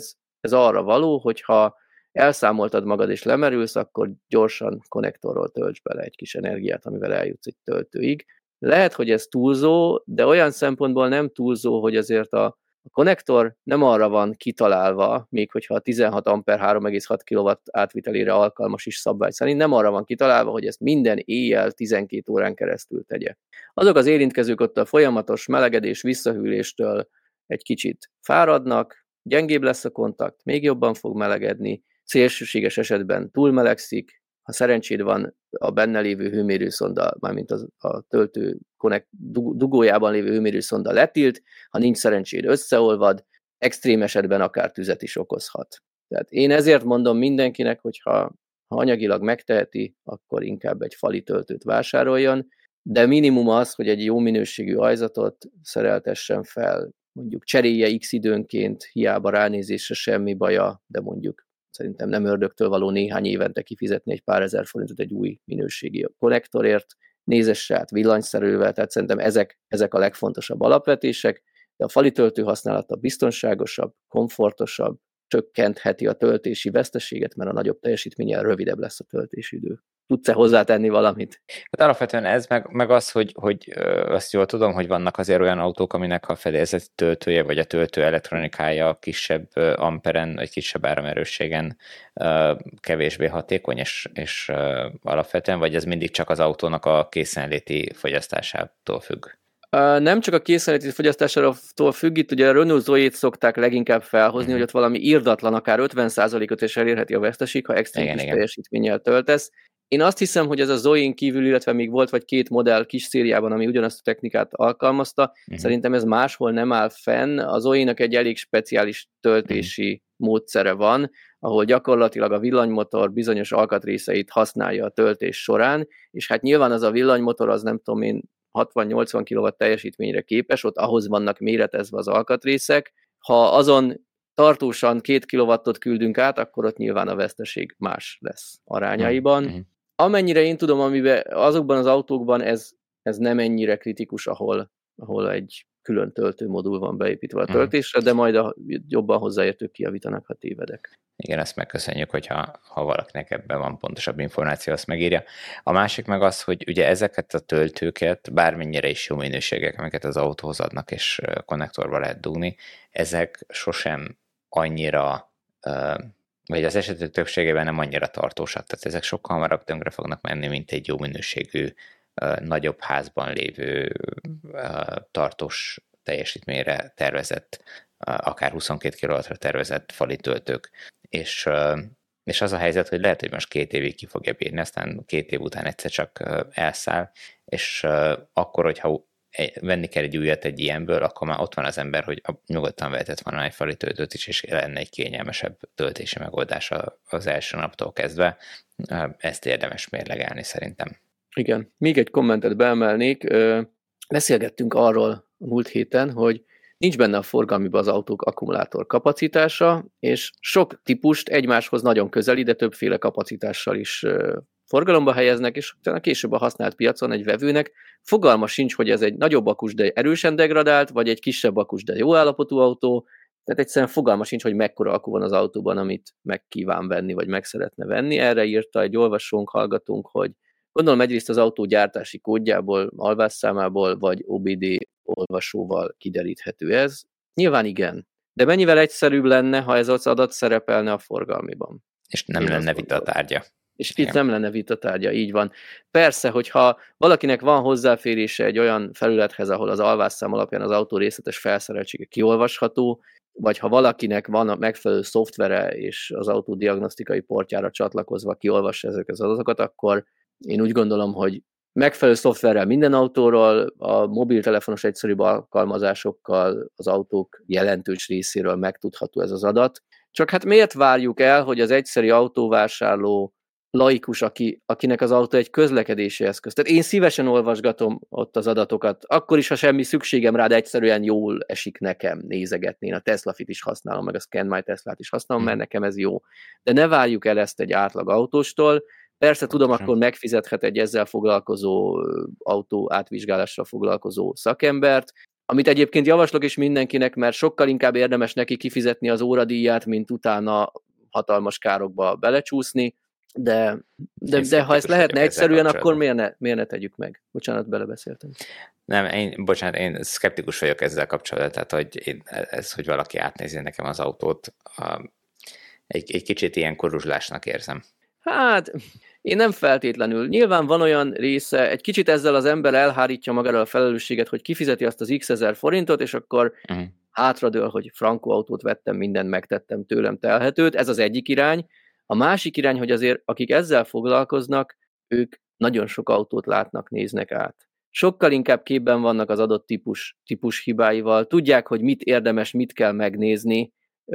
ez arra való, hogyha elszámoltad magad és lemerülsz, akkor gyorsan konnektorról tölts bele egy kis energiát, amivel eljutsz egy töltőig. Lehet, hogy ez túlzó, de olyan szempontból nem túlzó, hogy azért a, a konnektor nem arra van kitalálva, még hogyha a tizenhat amper három egész hat kilowatt átvitelére alkalmas is szabvány szerint, nem arra van kitalálva, hogy ezt minden éjjel tizenkét órán keresztül tegye. Azok az érintkezők ott a folyamatos melegedés, visszahűléstől egy kicsit fáradnak, gyengébb lesz a kontakt, még jobban fog melegedni, szélsőséges esetben túlmelegszik, ha szerencséd van, a benne lévő hőmérőszonda, mármint az, a töltő connect, dugójában lévő hőmérőszonda letilt, ha nincs szerencséd, összeolvad, extrém esetben akár tüzet is okozhat. Tehát én ezért mondom mindenkinek, hogy ha, ha anyagilag megteheti, akkor inkább egy fali töltőt vásároljon, de minimum az, hogy egy jó minőségű ajzatot szereltessen fel, mondjuk cserélje x időnként, hiába ránézésre semmi baja, de mondjuk szerintem nem ördögtől való néhány évente kifizetni egy pár ezer forintot egy új minőségi konnektorért, nézesse át villanyszerelővel, tehát szerintem ezek, ezek a legfontosabb alapvetések, de a fali töltő használata biztonságosabb, komfortosabb, csökkentheti a töltési veszteséget, mert a nagyobb teljesítménnyel rövidebb lesz a töltési idő. Tudsz-e hozzátenni valamit? Hát alapvetően ez, meg, meg az, hogy, hogy azt jól tudom, hogy vannak azért olyan autók, aminek a fedélzeti töltője, vagy a töltő elektronikája kisebb amperen, vagy kisebb áramerősségen kevésbé hatékony, és, és alapvetően, vagy ez mindig csak az autónak a készenléti fogyasztásától függ? Nem csak a készenléti fogyasztásától függ, itt ugye a Renault Zoe-t szokták leginkább felhozni, uh-huh. hogy ott valami irdatlan, akár ötven százalékot is elérheti a veszteség, ha extrém igen, kis igen. teljesítménnyel töltesz. Én azt hiszem, hogy ez a Zoe-n kívül, illetve még volt vagy két modell kis szériában, ami ugyanazt a technikát alkalmazta, uh-huh. szerintem ez máshol nem áll fenn. A Zoe-nak egy elég speciális töltési uh-huh. módszere van, ahol gyakorlatilag a villanymotor bizonyos alkatrészeit használja a töltés során, és hát nyilván az a villanymotor az nem tudom én, hatvan-nyolcvan kilowatt teljesítményre képes, ott ahhoz vannak méretezve az alkatrészek. Ha azon tartósan két kilowattot küldünk át, akkor ott nyilván a veszteség más lesz arányaiban. Mm-hmm. Amennyire én tudom, amiben azokban az autókban ez, ez nem ennyire kritikus, ahol, ahol egy külön töltőmodul van beépítve a töltésre, de majd a jobban hozzáértők kijavítanak, ha tévedek. Igen, ezt megköszönjük, hogyha ha valakinek ebben van pontosabb információ, azt megírja. A másik meg az, hogy ugye ezeket a töltőket, bármennyire is jó minőségek, amiket az autóhoz adnak, és konnektorba lehet dugni, ezek sosem annyira, vagy az esetek többségében nem annyira tartósak, tehát ezek sokkal hamarabb tönkre fognak menni, mint egy jó minőségű, nagyobb házban lévő tartós teljesítményre tervezett, akár huszonkét kilowattra tervezett fali töltők. És, és az a helyzet, hogy lehet, hogy most két évig ki fogja bírni, aztán két év után egyszer csak elszáll, és akkor, hogyha venni kell egy újat egy ilyenből, akkor már ott van az ember, hogy nyugodtan vehetett volna egy fali töltőt is, és lenne egy kényelmesebb töltési megoldása az első naptól kezdve. Ezt érdemes mérlegelni szerintem. Igen. Még egy kommentet beemelnék. Beszélgettünk arról a múlt héten, hogy nincs benne a forgalmiban az autók akkumulátor kapacitása, és sok típust egymáshoz nagyon közeli, de többféle kapacitással is forgalomba helyeznek, és utána később a használt piacon egy vevőnek fogalma sincs, hogy ez egy nagyobb akus, de erősen degradált, vagy egy kisebb akus, de jó állapotú autó, tehát egyszerűen fogalma sincs, hogy mekkora akku van az autóban, amit meg kíván venni, vagy meg szeretne venni. Erre írta egy olvasónk, hallgatónk, hogy gondolom egyrészt az autó gyártási kódjából, alvásszámából, vagy o bé dé olvasóval kideríthető ez. Nyilván igen, de mennyivel egyszerűbb lenne, ha ez az adat szerepelne a forgalmiban. És nem Én lenne vitatárgya. És itt nem lenne vitatárgya, így van. Persze, hogyha valakinek van hozzáférése egy olyan felülethez, ahol az alvásszám alapján az autó részletes felszereltsége kiolvasható, vagy ha valakinek van a megfelelő szoftvere, és az autó diagnosztikai portjára csatlakozva kiolvassa ezeket az adatokat, akkor én úgy gondolom, hogy megfelelő szoftverrel minden autóról, a mobiltelefonos egyszerűbb alkalmazásokkal az autók jelentős részéről megtudható ez az adat. Csak hát miért várjuk el, hogy az egyszeri autóvásárló laikus, aki, akinek az autó egy közlekedési eszköz. Tehát én szívesen olvasgatom ott az adatokat, akkor is, ha semmi szükségem rá, de egyszerűen jól esik nekem nézegetni. Én a Tesla Fit is használom, meg a Scan My Teslát is használom, mert nekem ez jó. De ne várjuk el ezt egy átlag autóstól. Persze tudom, akkor megfizethet egy ezzel foglalkozó autó átvizsgálásra foglalkozó szakembert, Amit egyébként javaslok is mindenkinek, mert sokkal inkább érdemes neki kifizetni az óradíját, mint utána hatalmas károkba belecsúszni, de, de, de ha ezt lehetne egyszerűen, akkor miért ne, miért ne tegyük meg? Bocsánat, belebeszéltem. Nem, én, bocsánat, én szkeptikus vagyok ezzel kapcsolatban, tehát hogy én, ez, hogy valaki átnézi nekem az autót, egy, egy kicsit ilyen koruzslásnak érzem. Hát, én nem feltétlenül. Nyilván van olyan része, egy kicsit ezzel az ember elhárítja magára a felelősséget, hogy kifizeti azt az x ezer forintot, és akkor uh-huh. hátradől, hogy frankó autót vettem, mindent megtettem tőlem telhetőt. Ez az egyik irány. A másik irány, hogy azért akik ezzel foglalkoznak, ők nagyon sok autót látnak, néznek át. Sokkal inkább képben vannak az adott típus, típus hibáival, tudják, hogy mit érdemes, mit kell megnézni,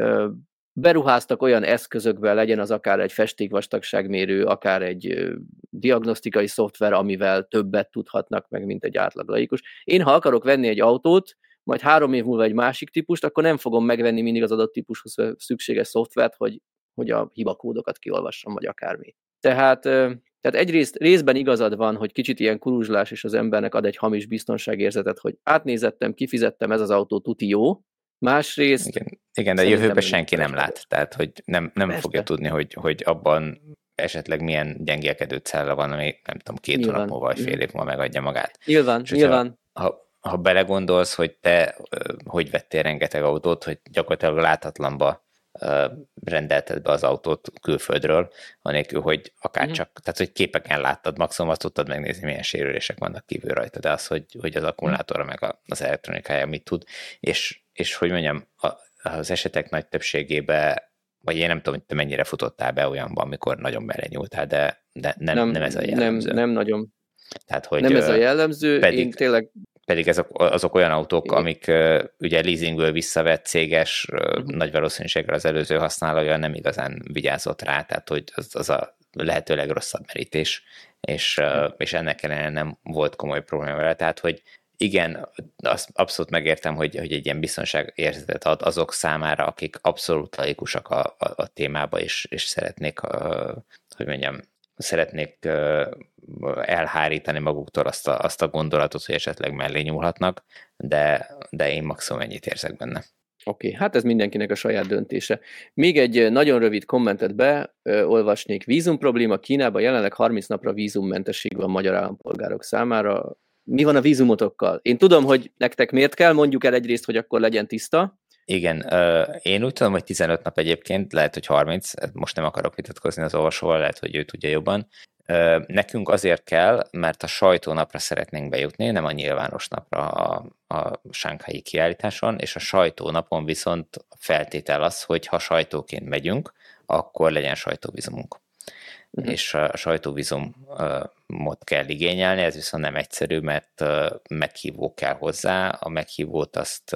beruháztak olyan eszközökbe, legyen az akár egy festékvastagságmérő, akár egy diagnosztikai szoftver, amivel többet tudhatnak meg, mint egy átlag laikus. Én, ha akarok venni egy autót, majd három év múlva egy másik típust, akkor nem fogom megvenni mindig az adott típushoz szükséges szoftvert, hogy, hogy a hibakódokat kiolvassam, vagy akármi. Tehát, tehát egyrészt részben igazad van, hogy kicsit ilyen kuruzslás is az embernek ad egy hamis biztonságérzetet, hogy átnézettem, kifizettem, ez az autó tuti jó. Másrészt... Igen, igen, de jövőben senki nem lát, tehát hogy nem, nem fogja tudni, hogy, hogy abban esetleg milyen gyengélkedő cella van, ami nem tudom, két hónap múlva vagy fél év múlva megadja magát. Nyilván, és nyilván. Ha, ha belegondolsz, hogy te hogy vettél rengeteg autót, hogy gyakorlatilag láthatlanba rendelted be az autót külföldről, anélkül, hogy akár uh-huh. csak, tehát hogy képeken láttad, maximum azt tudtad megnézni, milyen sérülések vannak kívül rajta, de az, hogy, hogy az akkumulátora meg az elektronikája mit tud, és, és hogy mondjam, az esetek nagy többségében, vagy én nem tudom, hogy te mennyire futottál be olyanban, amikor nagyon belenyúltál, de, de nem, nem, nem ez a jellemző. Nem, nem nagyon. Tehát, hogy nem ez a jellemző, pedig, én tényleg... Pedig azok, azok olyan autók, igen. amik uh, ugye leasingből visszavett céges, uh, uh-huh. nagy valószínűséggel az előző használója nem igazán vigyázott rá, tehát hogy az, az a lehető legrosszabb merítés, és, uh, és ennek ellenére nem volt komoly probléma vele, tehát hogy igen, azt abszolút megértem, hogy, hogy egy ilyen biztonságérzetet ad azok számára, akik abszolút laikusak a, a, a témába, és, és szeretnék, uh, hogy mondjam, szeretnék uh, elhárítani maguktól azt a, azt a gondolatot, hogy esetleg mellé nyúlhatnak, de, de én maximum ennyit érzek benne. Oké, okay, hát ez mindenkinek a saját döntése. Még egy nagyon rövid kommentet beolvasnék. Vízum probléma Kínában, jelenleg harminc napra vízummentesség van magyar állampolgárok számára. Mi van a vízumotokkal? Én tudom, hogy nektek miért kell, mondjuk el egyrészt, hogy akkor legyen tiszta. Igen, én úgy tudom, hogy tizenöt nap egyébként, lehet, hogy harminc, most nem akarok vitatkozni az olvasóval, lehet, hogy ő tudja jobban. Nekünk azért kell, mert a sajtónapra szeretnénk bejutni, nem a nyilvános napra a, a sánghái kiállításon, és a sajtónapon viszont feltétel az, hogy ha sajtóként megyünk, akkor legyen sajtóvízumunk. Uh-huh. És a sajtóvízumot kell igényelni, ez viszont nem egyszerű, mert meghívó kell hozzá, a meghívót azt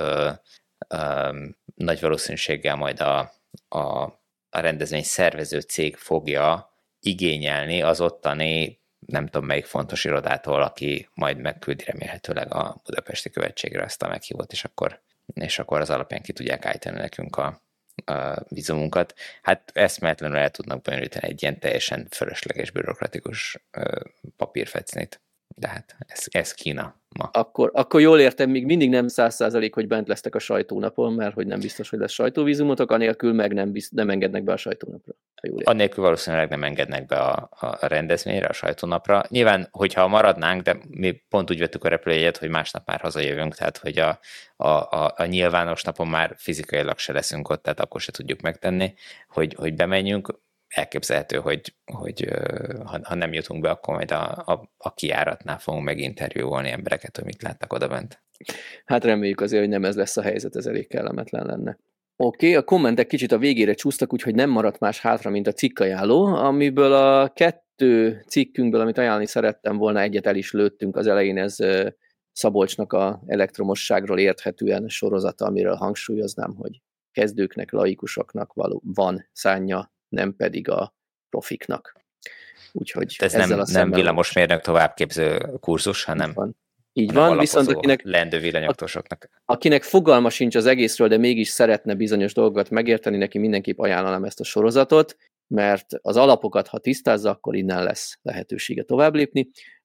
nagy valószínűséggel majd a, a, a rendezvény szervező cég fogja igényelni az ottani, nem tudom melyik fontos irodától, aki majd megküldi remélhetőleg a budapesti követségre ezt a meghívót, és akkor, és akkor az alapján ki tudják állítani nekünk a, a vízumunkat. Hát eszméletlenül el tudnak bonyolítani egy ilyen teljesen fölösleges, bürokratikus papírfecnit. De hát ez, ez Kína ma. Akkor, akkor jól értem, még mindig nem száz százalék, hogy bent lesztek a sajtónapon, mert hogy nem biztos, hogy lesz sajtóvízumotok, anélkül meg nem, bizt, nem engednek be a sajtónapra. Annélkül valószínűleg nem engednek be a, a rendezvényre, a sajtónapra. Nyilván, hogyha maradnánk, de mi pont úgy vettük a repülőjegyet, hogy másnap már hazajövünk, tehát hogy a, a, a, a nyilvános napon már fizikailag se leszünk ott, tehát akkor se tudjuk megtenni, hogy, hogy bemenjünk. Elképzelhető, hogy, hogy ha, ha nem jutunk be, akkor majd a, a, a kijáratnál fogunk meginterjúolni embereket, hogy mit láttak oda bent. Hát reméljük azért, hogy nem ez lesz a helyzet, ez elég kellemetlen lenne. Oké, okay, a kommentek kicsit a végére csúsztak, úgyhogy nem maradt más hátra, mint a cikkajánló, amiből a kettő cikkünkből, amit ajánlani szerettem volna, egyet el is lőttünk az elején, ez Szabolcsnak a elektromosságról érthetően sorozata, amiről hangsúlyoznám, hogy kezdőknek, laikusoknak való, van szánja, nem pedig a profiknak. Úgyhogy ez nem, nem villamosmérnök továbbképző kurzus, hanem így van, így van viszont akinek, lendő villanyautósoknak. Akinek fogalma sincs az egészről, de mégis szeretne bizonyos dolgokat megérteni, neki mindenképp ajánlanám ezt a sorozatot, mert az alapokat, ha tisztázza, akkor innen lesz lehetősége tovább lépni.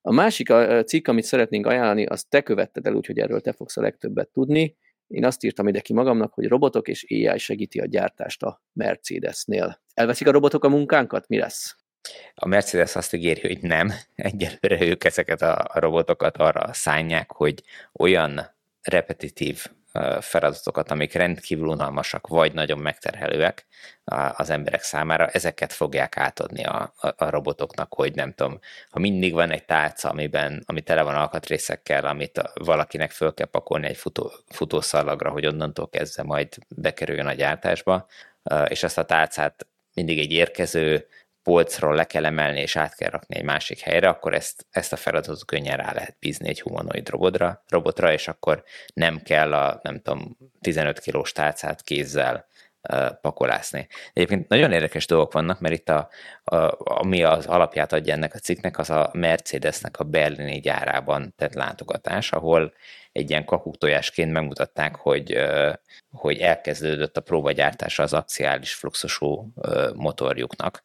A másik a cikk, amit szeretnénk ajánlani, azt te követted el, úgyhogy erről te fogsz a legtöbbet tudni. Én azt írtam ide ki magamnak, hogy robotok és á i segíti a gyártást a Mercedesnél. Elveszik a robotok a munkánkat? Mi lesz? A Mercedes azt ígéri, hogy nem. Egyelőre ők ezeket a robotokat arra szánják, hogy olyan repetitív feladatokat, amik rendkívül unalmasak, vagy nagyon megterhelőek az emberek számára, ezeket fogják átadni a, a, a robotoknak, hogy nem tudom, ha mindig van egy tálca, amiben, ami tele van alkatrészekkel, amit valakinek föl kell pakolni egy futó, futószalagra, hogy onnantól kezdve majd bekerüljön a gyártásba, és azt a tálcát mindig egy érkező polcról le kell emelni, és át kell rakni egy másik helyre, akkor ezt, ezt a feladatot könnyen rá lehet bízni egy humanoid robotra, robotra, és akkor nem kell a, nem tudom, tizenöt kilós tálcát kézzel uh, pakolászni. Egyébként nagyon érdekes dolgok vannak, mert itt a, a, ami az alapját adja ennek a cikknek, az a Mercedesnek a berlini gyárában tett látogatás, ahol egy ilyen kakuktojásként megmutatták, hogy, uh, hogy elkezdődött a próbagyártása az axiális fluxusú uh, motorjuknak.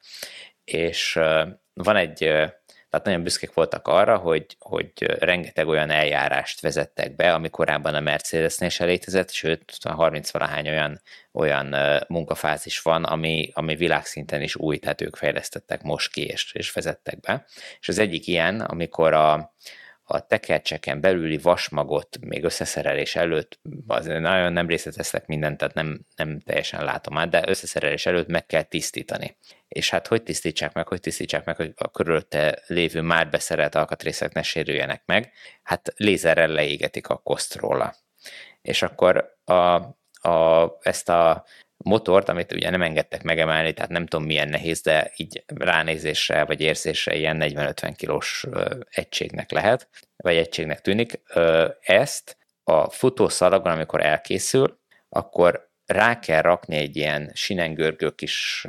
És uh, van egy, uh, tehát nagyon büszkék voltak arra, hogy, hogy rengeteg olyan eljárást vezettek be, ami korábban a Mercedesnél se létezett, sőt, harminc-valahány olyan, olyan uh, munkafázis van, ami, ami világszinten is új, tehát ők fejlesztettek most ki, és, és vezettek be. És az egyik ilyen, amikor a a tekercseken belüli vasmagot még összeszerelés előtt, azért nagyon nem részleteztek mindent, tehát nem, nem teljesen látom át, de összeszerelés előtt meg kell tisztítani. És hát hogy tisztítsák meg, hogy tisztítsák meg, hogy a körülötte lévő már beszerelt alkatrészek ne sérüljenek meg? Hát lézerrel leégetik a koszt róla. És akkor a, a, ezt a motort, amit ugye nem engedtek megemelni, tehát nem tudom milyen nehéz, de így ránézésre vagy érzésre ilyen negyven-ötven kilós egységnek lehet, vagy egységnek tűnik. Ezt a futószalagon, amikor elkészül, akkor rá kell rakni egy ilyen sinengörgő kis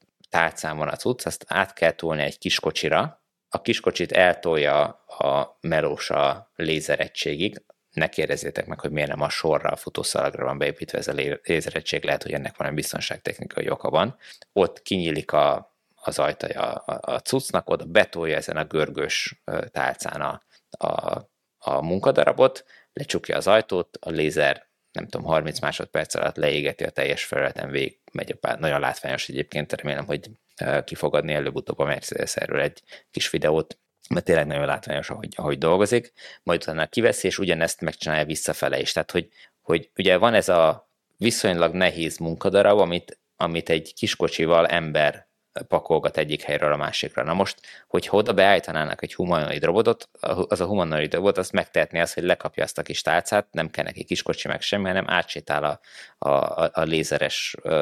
tálcán van a cucc, azt át kell tolni egy kiskocsira, a kiskocsit eltolja a melós a lézeregységig. Ne kérdezzétek meg, hogy miért nem a sorra, a futószalagra van beépítve ez a lézeregység, lehet, hogy ennek valami biztonságtechnikai oka van. Ott kinyílik a, az ajtaja a, a cuccnak, oda betolja ezen a görgős tálcán a, a, a munkadarabot, lecsukja az ajtót, a lézer nem tudom, harminc másodperc alatt leégeti a teljes felületen, végig megy a pár. Nagyon látványos egyébként, remélem, hogy ki fog adni előbb-utóbb a Mercedes erről egy kis videót, mert tényleg nagyon látványos, ahogy, ahogy dolgozik, majd utána kiveszi, és ugyanezt megcsinálja visszafele is. Tehát, hogy, hogy ugye van ez a viszonylag nehéz munkadarab, amit, amit egy kiskocsival ember pakolgat egyik helyről a másikra. Na most, hogyha oda beállítanának egy humanoid robotot, az a humanoid robot azt megtehetné azt, hogy lekapja azt a kis tálcát, nem kell neki kiskocsi meg semmi, hanem átsétál a, a, a lézeres ö,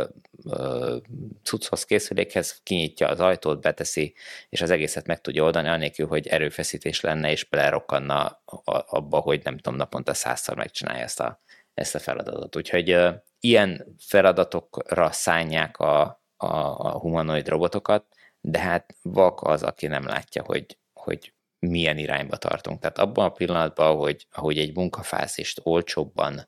ö, cucchoz, készülékhez, kinyitja az ajtót, beteszi, és az egészet meg tudja oldani, annélkül, hogy erőfeszítés lenne, és belerokkanna abba, hogy nem tudom, naponta százszor megcsinálja ezt a, ezt a feladatot. Úgyhogy ö, ilyen feladatokra szánják a a humanoid robotokat, de hát vak az, aki nem látja, hogy, hogy milyen irányba tartunk. Tehát abban a pillanatban, hogy, ahogy egy munkafázist olcsóbban,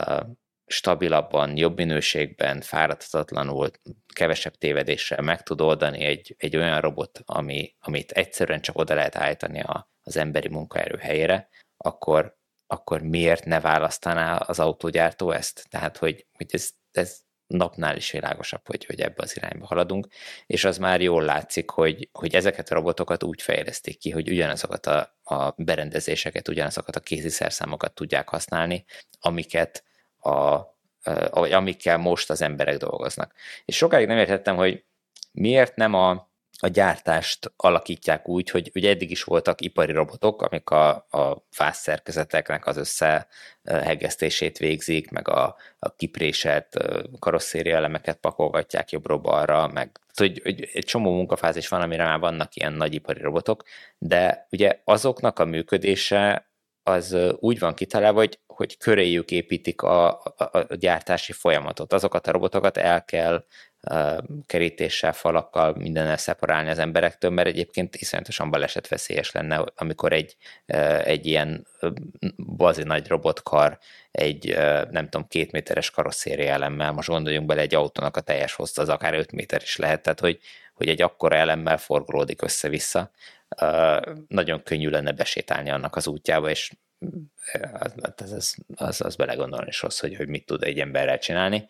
stabilabban, jobb minőségben, fáradhatatlanul, kevesebb tévedéssel meg tud oldani egy, egy olyan robot, ami, amit egyszerűen csak oda lehet állítani a, az emberi munkaerő helyére, akkor, akkor miért ne választaná az autógyártó ezt? Tehát, hogy, hogy ez, ez napnál is világosabb, hogy, hogy ebbe az irányba haladunk, és az már jól látszik, hogy, hogy ezeket a robotokat úgy fejlesztik ki, hogy ugyanazokat a, a berendezéseket, ugyanazokat a kéziszerszámokat tudják használni, amiket a, a, amikkel most az emberek dolgoznak. És sokáig nem értettem, hogy miért nem a a gyártást alakítják úgy, hogy ugye eddig is voltak ipari robotok, amik a, a vászszerkezeteknek az összehegesztését végzik, meg a, a kipréselt karosszéria elemeket pakolgatják jobbra-balra, meg hogy, hogy egy csomó munkafázis van, amire már vannak ilyen nagy ipari robotok, de ugye azoknak a működése az úgy van kitalálva, hogy, hogy köréjük építik a, a, a gyártási folyamatot. Azokat a robotokat el kell kerítéssel, falakkal, mindennel szeparálni az emberektől, mert egyébként iszonyatosan balesetveszélyes lenne, amikor egy, egy ilyen bazi nagy robotkar egy, nem tudom, két méteres karosszéria elemmel, most gondoljunk bele, egy autónak a teljes hossza az akár öt méter is lehet, tehát hogy, hogy egy akkora elemmel forgolódik össze-vissza, nagyon könnyű lenne besétálni annak az útjába, és az, az, az, az belegondolni is rossz, hogy, hogy mit tud egy emberrel csinálni.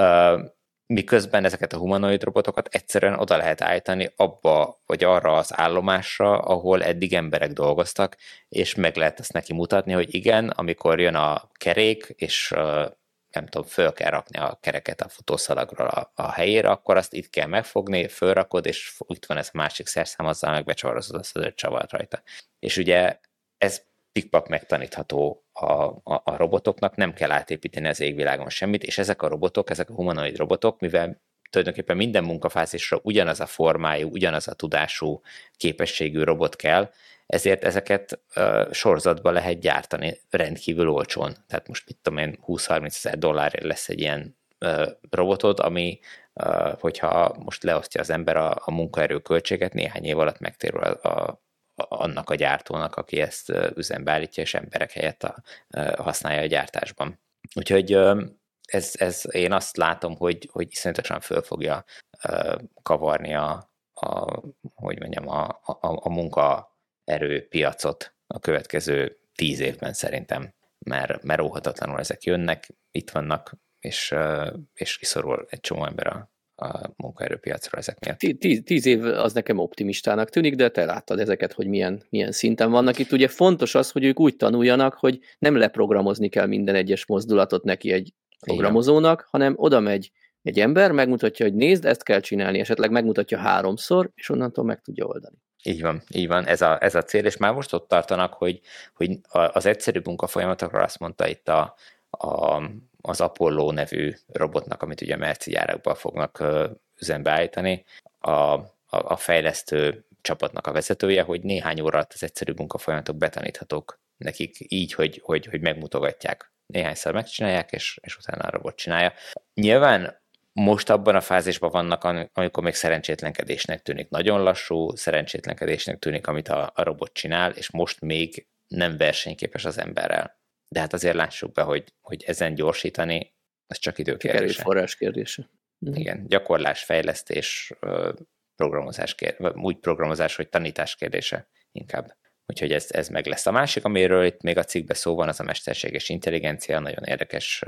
Miközben ezeket a humanoid robotokat egyszerűen oda lehet állítani abba, vagy arra az állomásra, ahol eddig emberek dolgoztak, és meg lehet ezt neki mutatni, hogy igen, amikor jön a kerék, és nem tudom, föl kell rakni a kereket a futószalagról a, a helyére, akkor azt itt kell megfogni, fölrakod, és itt van ez a másik szerszám, azzal meg becsavarozod azt az öt csavart rajta. És ugye ez pikpak megtanítható a, a, a robotoknak, nem kell átépíteni az égvilágon semmit, és ezek a robotok, ezek a humanoid robotok, mivel tulajdonképpen minden munkafázisra ugyanaz a formájú, ugyanaz a tudású, képességű robot kell, ezért ezeket uh, sorozatba lehet gyártani rendkívül olcsón. Tehát most mit tudom én, húsz-harminc ezer dollárért lesz egy ilyen uh, robotod, ami, uh, hogyha most leosztja az ember a, a munkaerő költséget, néhány év alatt megtérül a, a, annak a gyártónak, aki ezt uh, üzembe állítja, és emberek helyett a, uh, használja a gyártásban. Úgyhogy uh, ez, ez, én azt látom, hogy, hogy iszonyatosan föl fogja uh, kavarni a, a, hogy mondjam, a, a, a munka erőpiacot a következő tíz évben szerintem, mert, mert óhatatlanul ezek jönnek, itt vannak, és, és kiszorul egy csomó ember a, a munkaerőpiacra ezek miatt. Tíz, tíz év az nekem optimistának tűnik, de te láttad ezeket, hogy milyen, milyen szinten vannak. Itt ugye fontos az, hogy ők úgy tanuljanak, hogy nem leprogramozni kell minden egyes mozdulatot neki egy programozónak, igen, hanem oda megy egy ember, megmutatja, hogy nézd, ezt kell csinálni, esetleg megmutatja háromszor, és onnantól meg tudja oldani. Így van, így van, ez a, ez a cél, és már most ott tartanak, hogy, hogy az egyszerű munkafolyamatokról azt mondta itt a, a, az Apollo nevű robotnak, amit ugye merci gyárakban fognak üzembe állítani, a, a, a fejlesztő csapatnak a vezetője, hogy néhány óra alatt az egyszerű munkafolyamatok betaníthatók nekik így, hogy, hogy, hogy megmutogatják. Néhányszor megcsinálják, és, és utána a robot csinálja. Nyilván most abban a fázisban vannak, amikor még szerencsétlenkedésnek tűnik. Nagyon lassú szerencsétlenkedésnek tűnik, amit a, a robot csinál, és most még nem versenyképes az emberrel. De hát azért lássuk be, hogy, hogy ezen gyorsítani, ez csak időkérdése. Erőforrás kérdése. Igen, gyakorlás, fejlesztés, programozás kérdése, úgy programozás, hogy tanítás kérdése inkább. Úgyhogy ez, ez meg lesz. A másik, amiről itt még a cikkben szó van, az a mesterséges intelligencia. Nagyon érdekes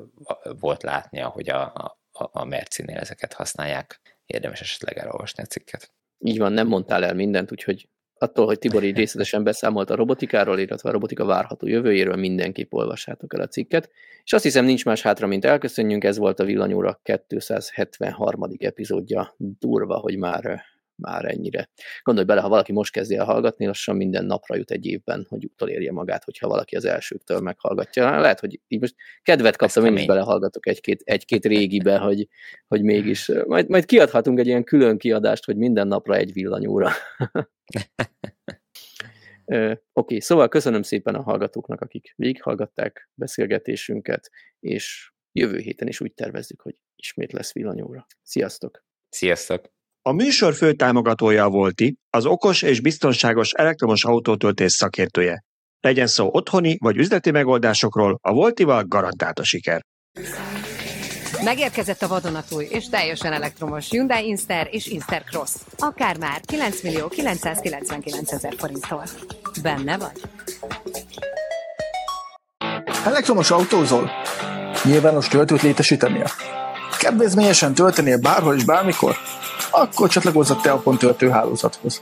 volt látni, ahogy a, a a Merci-nél ezeket használják. Érdemes esetleg elolvasni a cikket. Így van, nem mondtál el mindent, úgyhogy attól, hogy Tibor így részletesen beszámolt a robotikáról, illetve a robotika várható jövőjéről, mindenképp olvassátok el a cikket. És azt hiszem, nincs más hátra, mint elköszönjünk. Ez volt a Villanyóra kétszázhetvenharmadik epizódja. Durva, hogy már, már ennyire. Gondolj bele, ha valaki most kezdi el hallgatni, lassan minden napra jut egy évben, hogy utolérje magát, hogyha valaki az elsőktől meghallgatja. Lehet, hogy így most kedvet kaptam, én is belehallgatok egy-két, egy-két régibe, hogy, hogy mégis, majd, majd kiadhatunk egy ilyen külön kiadást, hogy minden napra egy villanyóra. Oké, okay, szóval köszönöm szépen a hallgatóknak, akik végighallgatták beszélgetésünket, és jövő héten is úgy tervezzük, hogy ismét lesz villanyóra. Sziasztok! Sziasztok! A műsor fő támogatója a Volti, az okos és biztonságos elektromos autótöltés szakértője. Legyen szó otthoni vagy üzleti megoldásokról, a Voltival garantált a siker. Megérkezett a vadonatúj és teljesen elektromos Hyundai Inster és Inster Cross. Akár már kilenc millió kilencszázkilencvenkilencezer forinttól. Benne vagy? Elektromos autózol? Nyilvános töltőt létesítenie? Kedvezményesen töltenél bárhol és bármikor? Akkor csatlakozz a Teapont töltőhálózathoz.